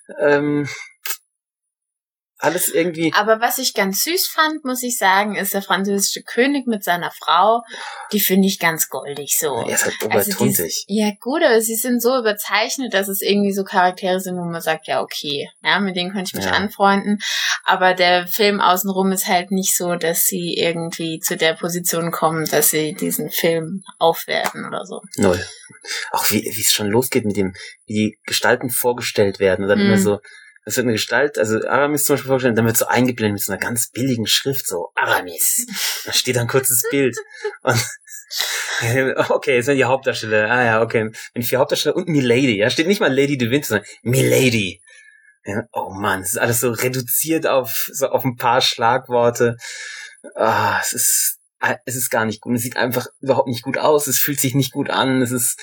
Alles irgendwie. Aber was ich ganz süß fand, muss ich sagen, ist der französische König mit seiner Frau. Die finde ich ganz goldig so. Er ist halt obertuntig. Ja gut, aber sie sind so überzeichnet, dass es irgendwie so Charaktere sind, wo man sagt, ja okay, ja, mit denen könnte ich mich anfreunden. Aber der Film außenrum ist halt nicht so, dass sie irgendwie zu der Position kommen, dass sie diesen Film aufwerten oder so. Null. auch wie es schon losgeht mit dem, wie die Gestalten vorgestellt werden. Und dann immer so, es wird eine Gestalt, also Aramis zum Beispiel vorgestellt, dann wird so eingeblendet mit so einer ganz billigen Schrift, so Aramis. Da steht ein kurzes Bild. Und okay, jetzt sind die Hauptdarsteller. Ah ja, okay. Wenn die 4 Hauptdarsteller und Milady, ja, steht nicht mal Lady de Winter, sondern Milady. Ja, oh Mann, es ist alles so reduziert auf ein paar Schlagworte. Es ist gar nicht gut. Es sieht einfach überhaupt nicht gut aus. Es fühlt sich nicht gut an. Es ist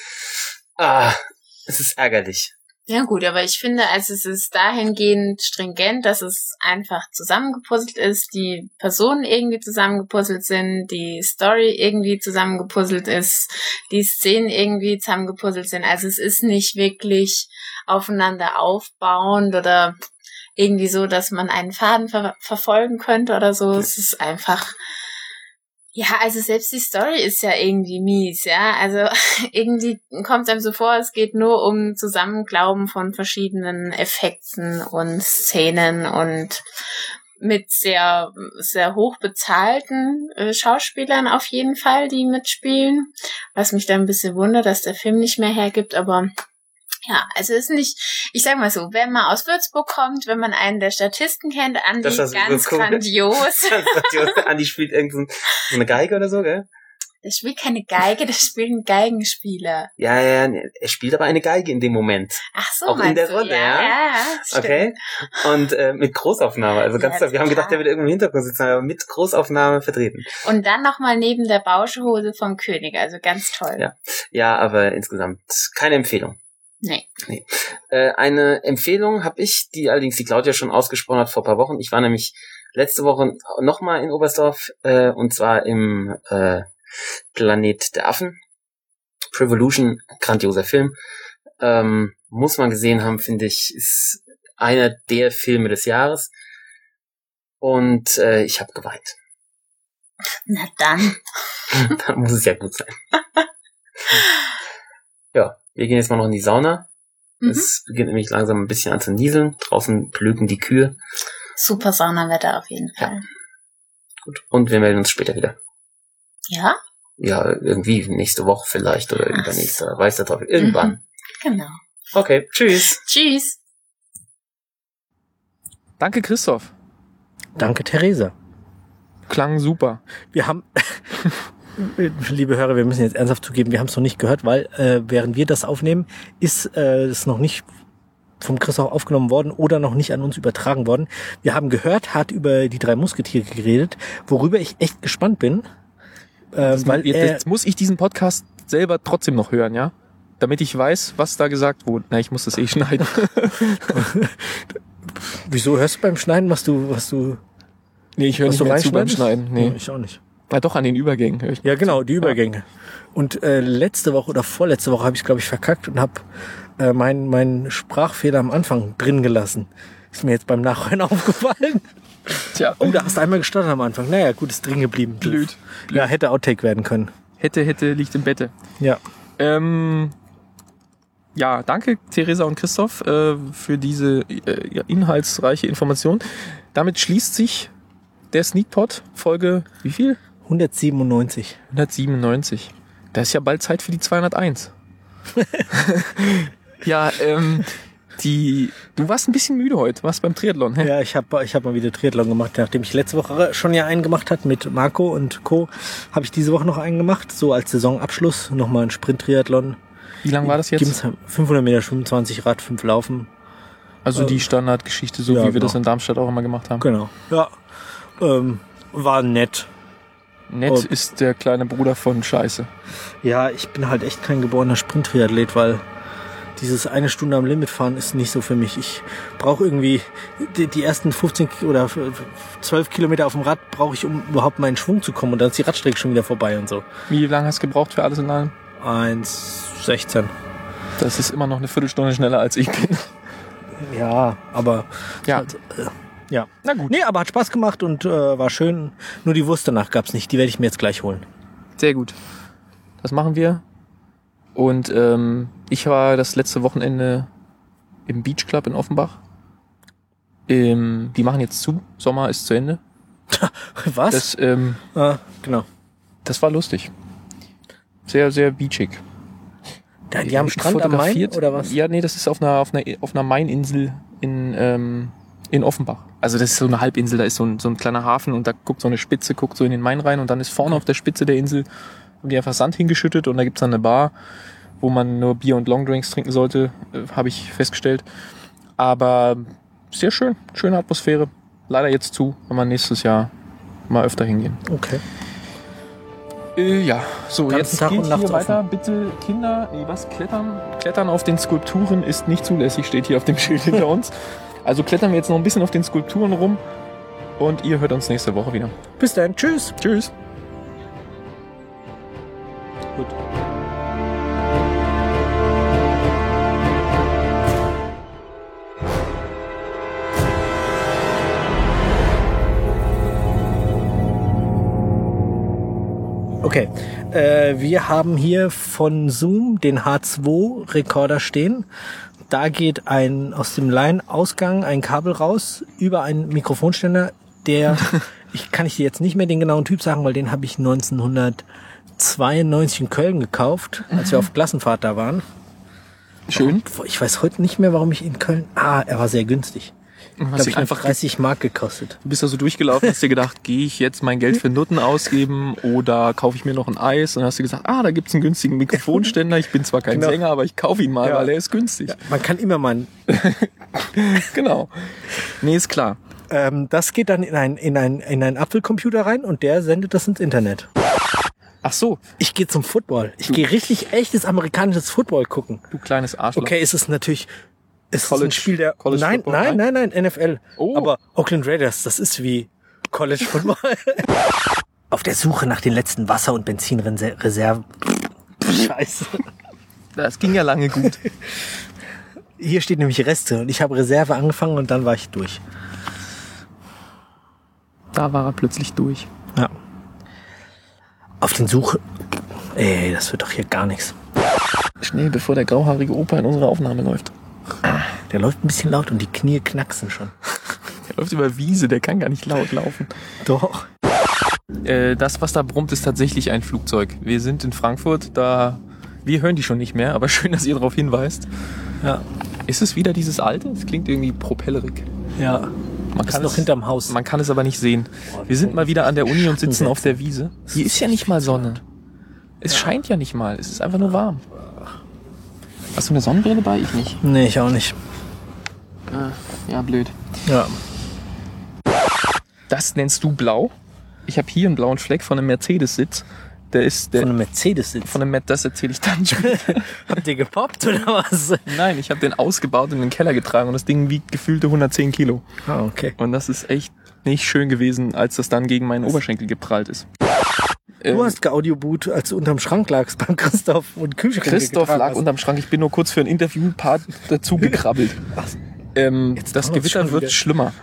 ärgerlich. Ja gut, aber ich finde, also es ist dahingehend stringent, dass es einfach zusammengepuzzelt ist, die Personen irgendwie zusammengepuzzelt sind, die Story irgendwie zusammengepuzzelt ist, die Szenen irgendwie zusammengepuzzelt sind. Also es ist nicht wirklich aufeinander aufbauend oder irgendwie so, dass man einen Faden verfolgen könnte oder so. Es ist einfach... Ja, also selbst die Story ist ja irgendwie mies, ja. Also irgendwie kommt einem so vor, es geht nur um Zusammenglauben von verschiedenen Effekten und Szenen und mit sehr, sehr hoch bezahlten Schauspielern auf jeden Fall, die mitspielen. Was mich da ein bisschen wundert, dass der Film nicht mehr hergibt, aber ja, also ist nicht, ich sag mal so, wenn man aus Würzburg kommt, wenn man einen der Statisten kennt, Andi, ganz grandios. Andi spielt so eine Geige oder so, gell? Der spielt keine Geige, der spielt einen Geigenspieler. Ja, er spielt aber eine Geige in dem Moment. Ach so, auch in der Rolle, ja. Okay. Und mit Großaufnahme, also ganz toll. Wir haben gedacht, der wird irgendwo im Hintergrund sitzen, aber mit Großaufnahme vertreten. Und dann nochmal neben der Bauschehose vom König, also ganz toll. Ja, aber insgesamt keine Empfehlung. Nee. Eine Empfehlung habe ich, die allerdings die Claudia schon ausgesprochen hat vor ein paar Wochen. Ich war nämlich letzte Woche nochmal in Oberstdorf, und zwar im Planet der Affen. Prevolution, grandioser Film. Muss man gesehen haben, finde ich, ist einer der Filme des Jahres. Und ich habe geweint. Na dann. Dann muss es ja gut sein. Ja, wir gehen jetzt mal noch in die Sauna. Es beginnt nämlich langsam ein bisschen an zu nieseln. Draußen blüten die Kühe. Super Saunawetter auf jeden Fall. Ja. Gut. Und wir melden uns später wieder. Ja? Ja, irgendwie nächste Woche vielleicht oder übernächste. Weiß der Teufel. Irgendwann. Genau. Okay, tschüss. Tschüss. Danke, Christoph. Danke, Theresa. Klang super. Wir haben, liebe Hörer, wir müssen jetzt ernsthaft zugeben, wir haben es noch nicht gehört, weil während wir das aufnehmen, ist es noch nicht vom Christoph aufgenommen worden oder noch nicht an uns übertragen worden. Wir haben gehört, hat über die 3 Musketiere geredet, worüber ich echt gespannt bin. Weil jetzt muss ich diesen Podcast selber trotzdem noch hören, ja? Damit ich weiß, was da gesagt wurde. Na, ich muss das schneiden. Wieso hörst du beim Schneiden, was du Nee, ich höre nicht mehr zu beim Schneiden. Nee. Ja, ich auch nicht. Na doch, an den Übergängen höre ich. Ja, genau, die Übergänge. Ja. Und letzte Woche oder vorletzte Woche habe ich, glaube ich, verkackt und habe meinen Sprachfehler am Anfang drin gelassen. Ist mir jetzt beim Nachhören aufgefallen. Tja. Oh, da hast du einmal gestottert am Anfang. Naja, gut, ist drin geblieben. Blöd. Ja, hätte Outtake werden können. Hätte, liegt im Bette. Ja. Ja, danke Theresa und Christoph für diese inhaltsreiche Information. Damit schließt sich der Sneakpot Folge, wie viel? 197. 197. Da ist ja bald Zeit für die 201. Ja, du warst ein bisschen müde heute, warst beim Triathlon, hä? Ja, ich hab mal wieder Triathlon gemacht. Nachdem ich letzte Woche schon ja einen gemacht hat mit Marco und Co., habe ich diese Woche noch einen gemacht. So als Saisonabschluss, nochmal ein Sprint-Triathlon. Wie lang war das jetzt? 500 Meter, 25 Rad, 5 Laufen. Also die Standardgeschichte, so wie wir das in Darmstadt auch immer gemacht haben. Genau, ja. War nett. Nett ist der kleine Bruder von Scheiße. Ja, ich bin halt echt kein geborener Sprint-Triathlet, weil dieses 1 Stunde am Limit fahren ist nicht so für mich. Ich brauche irgendwie die ersten 15 oder 12 Kilometer auf dem Rad brauche ich, um überhaupt mal in Schwung zu kommen. Und dann ist die Radstrecke schon wieder vorbei und so. Wie lange hast du gebraucht für alles in allem? 1,16. Das ist immer noch eine Viertelstunde schneller als ich bin. Ja, aber... Ja. Halt, ja. Na gut. Nee, aber hat Spaß gemacht und war schön. Nur die Wurst danach gab's nicht. Die werde ich mir jetzt gleich holen. Sehr gut. Das machen wir. Und ich war das letzte Wochenende im Beach Club in Offenbach. Die machen jetzt zu. Sommer ist zu Ende. Was? Genau. Das war lustig. Sehr, sehr beachig. Die am Strand am Main oder was? Ja, nee, das ist auf einer Maininsel in Offenbach. Also das ist so eine Halbinsel, da ist so ein kleiner Hafen und da guckt so eine Spitze, guckt so in den Main rein und dann ist vorne auf der Spitze der Insel, haben die einfach Sand hingeschüttet und da gibt's dann eine Bar, wo man nur Bier und Longdrinks trinken sollte, habe ich festgestellt. Aber sehr schön, schöne Atmosphäre. Leider jetzt zu, wenn wir nächstes Jahr mal öfter hingehen. Okay. Ja, so, Ganzen jetzt Tag geht und nachts hier weiter. offen. Bitte Kinder, Klettern auf den Skulpturen ist nicht zulässig, steht hier auf dem Schild hinter uns. Also klettern wir jetzt noch ein bisschen auf den Skulpturen rum und ihr hört uns nächste Woche wieder. Bis dann. Tschüss. Tschüss. Gut. Okay, wir haben hier von Zoom den H2-Rekorder stehen. Da geht aus dem Line-Ausgang ein Kabel raus über einen Mikrofonständer, der, kann ich dir jetzt nicht mehr den genauen Typ sagen, weil den habe ich 1992 in Köln gekauft, als wir auf Klassenfahrt da waren. Schön. Ich weiß heute nicht mehr, warum ich in Köln... er war sehr günstig. Hast Ich einfach 30 Mark gekostet. Du bist da so durchgelaufen, hast dir gedacht, gehe ich jetzt mein Geld für Nutten ausgeben oder kaufe ich mir noch ein Eis? Und dann hast du gesagt, da gibt's einen günstigen Mikrofonständer. Ich bin zwar kein Genau. Sänger, aber ich kaufe ihn mal, Ja. weil er ist günstig. Ja, man kann immer mal... Genau. Nee, ist klar. Das geht dann in einen Apfelcomputer rein und der sendet das ins Internet. Ach so, Ich gehe zum Football. Ich gehe richtig echtes amerikanisches Football gucken. du kleines Arschloch. Okay, es ist natürlich... Es ist College- ein Spiel der... College Nein, Football, nein, NFL. Oh. Aber Oakland Raiders, das ist wie College Football. Auf der Suche nach den letzten Wasser- und Benzinreserven. Scheiße. Das ging ja lange gut. Hier steht nämlich Reste und ich habe Reserve angefangen und dann war ich durch. Da war er plötzlich durch. Ja. Auf den Suche... das wird doch hier gar nichts. Schnell, bevor der grauhaarige Opa in unsere Aufnahme läuft. Der läuft ein bisschen laut und die Knie knacksen schon. Der läuft über Wiese, der kann gar nicht laut laufen. Doch. Das, was da brummt, ist tatsächlich ein Flugzeug. Wir sind in Frankfurt, wir hören die schon nicht mehr, aber schön, dass ihr darauf hinweist. Ja. Ist es wieder dieses alte? Es klingt irgendwie propellerig. Ja. Man Ist noch hinterm Haus. Man kann es aber nicht sehen. Wir sind mal wieder an der Uni und sitzen auf der Wiese. Hier ist ja nicht mal Sonne. Es scheint ja nicht mal. Es ist einfach nur warm. Hast du eine Sonnenbrille bei? Ich nicht. Nee, ich auch nicht. Ja, blöd. Ja. Das nennst du blau? Ich habe hier einen blauen Fleck von einem Mercedes-Sitz. Der ist Von einem Mercedes-Sitz. das erzähle ich dann später. Habt ihr gepoppt oder was? Nein, ich habe den ausgebaut und in den Keller getragen und das Ding wiegt gefühlte 110 Kilo. Ah, okay. Und das ist echt nicht schön gewesen, als das dann gegen meinen Oberschenkel geprallt ist. Du hast geaudioboot, als du unterm Schrank lagst beim Christoph und Kühlschrank Christoph getragen lag hast. unterm Schrank. Ich bin nur kurz für ein Interviewpart dazu gekrabbelt. Das haben wir es Gewitter schon wird wieder. schlimmer.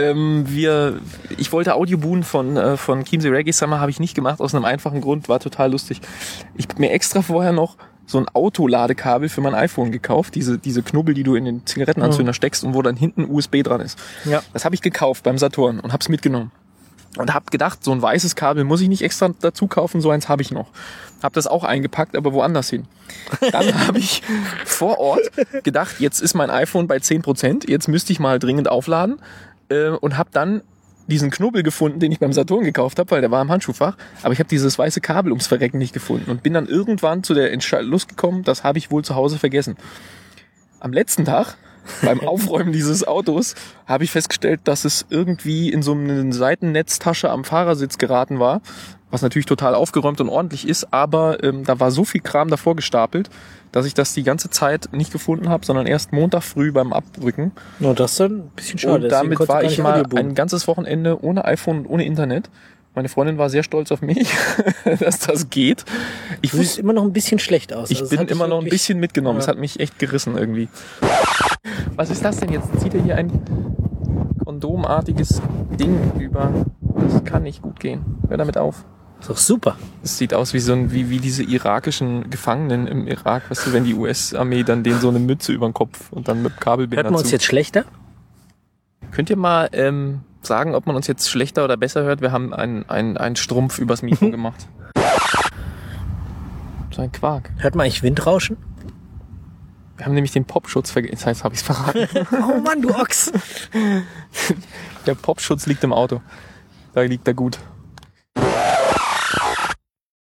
Ich wollte Audioboonen von Chiemsee Reggae Summer, habe ich nicht gemacht, aus einem einfachen Grund, war total lustig. Ich habe mir extra vorher noch so ein Autoladekabel für mein iPhone gekauft, diese Knubbel, die du in den Zigarettenanzünder steckst und wo dann hinten USB dran ist. Ja. Das habe ich gekauft beim Saturn und habe es mitgenommen. Und habe gedacht, so ein weißes Kabel muss ich nicht extra dazu kaufen, so eins habe ich noch. Habe das auch eingepackt, aber woanders hin. Dann habe ich vor Ort gedacht, jetzt ist mein iPhone bei 10%, jetzt müsste ich mal dringend aufladen und habe dann diesen Knubbel gefunden, den ich beim Saturn gekauft habe, weil der war im Handschuhfach. Aber ich habe dieses weiße Kabel ums Verrecken nicht gefunden und bin dann irgendwann zu der Lust gekommen, das habe ich wohl zu Hause vergessen. Am letzten Tag beim Aufräumen dieses Autos habe ich festgestellt, dass es irgendwie in so eine Seitennetztasche am Fahrersitz geraten war, was natürlich total aufgeräumt und ordentlich ist, aber da war so viel Kram davor gestapelt, dass ich das die ganze Zeit nicht gefunden habe, sondern erst Montag früh beim Abrücken. No, das ist dann ein bisschen schade. Und damit deswegen war konntest ich du gar mal nicht audiobooten. ein ganzes Wochenende ohne iPhone und ohne Internet. Meine Freundin war sehr stolz auf mich, dass das geht. Du siehst immer noch ein bisschen schlecht aus. Ich Also, bin das hat immer dich noch ein wirklich- bisschen mitgenommen. Ja. Es hat mich echt gerissen irgendwie. Was ist das denn jetzt? Zieht er hier ein kondomartiges Ding über? Das kann nicht gut gehen. Hör damit auf. Ist doch super. Es sieht aus wie diese irakischen Gefangenen im Irak, weißt du, wenn die US-Armee dann denen so eine Mütze über den Kopf und dann mit Kabelbinder Hört man uns zu. jetzt schlechter? Könnt ihr mal sagen, ob man uns jetzt schlechter oder besser hört? Wir haben einen Strumpf übers Mikro gemacht. So ein Quark. Hört man eigentlich Windrauschen? Wir haben nämlich den Popschutz vergessen. Jetzt habe ich es verraten. Oh Mann, du Ochs! Der Popschutz liegt im Auto. Da liegt er gut.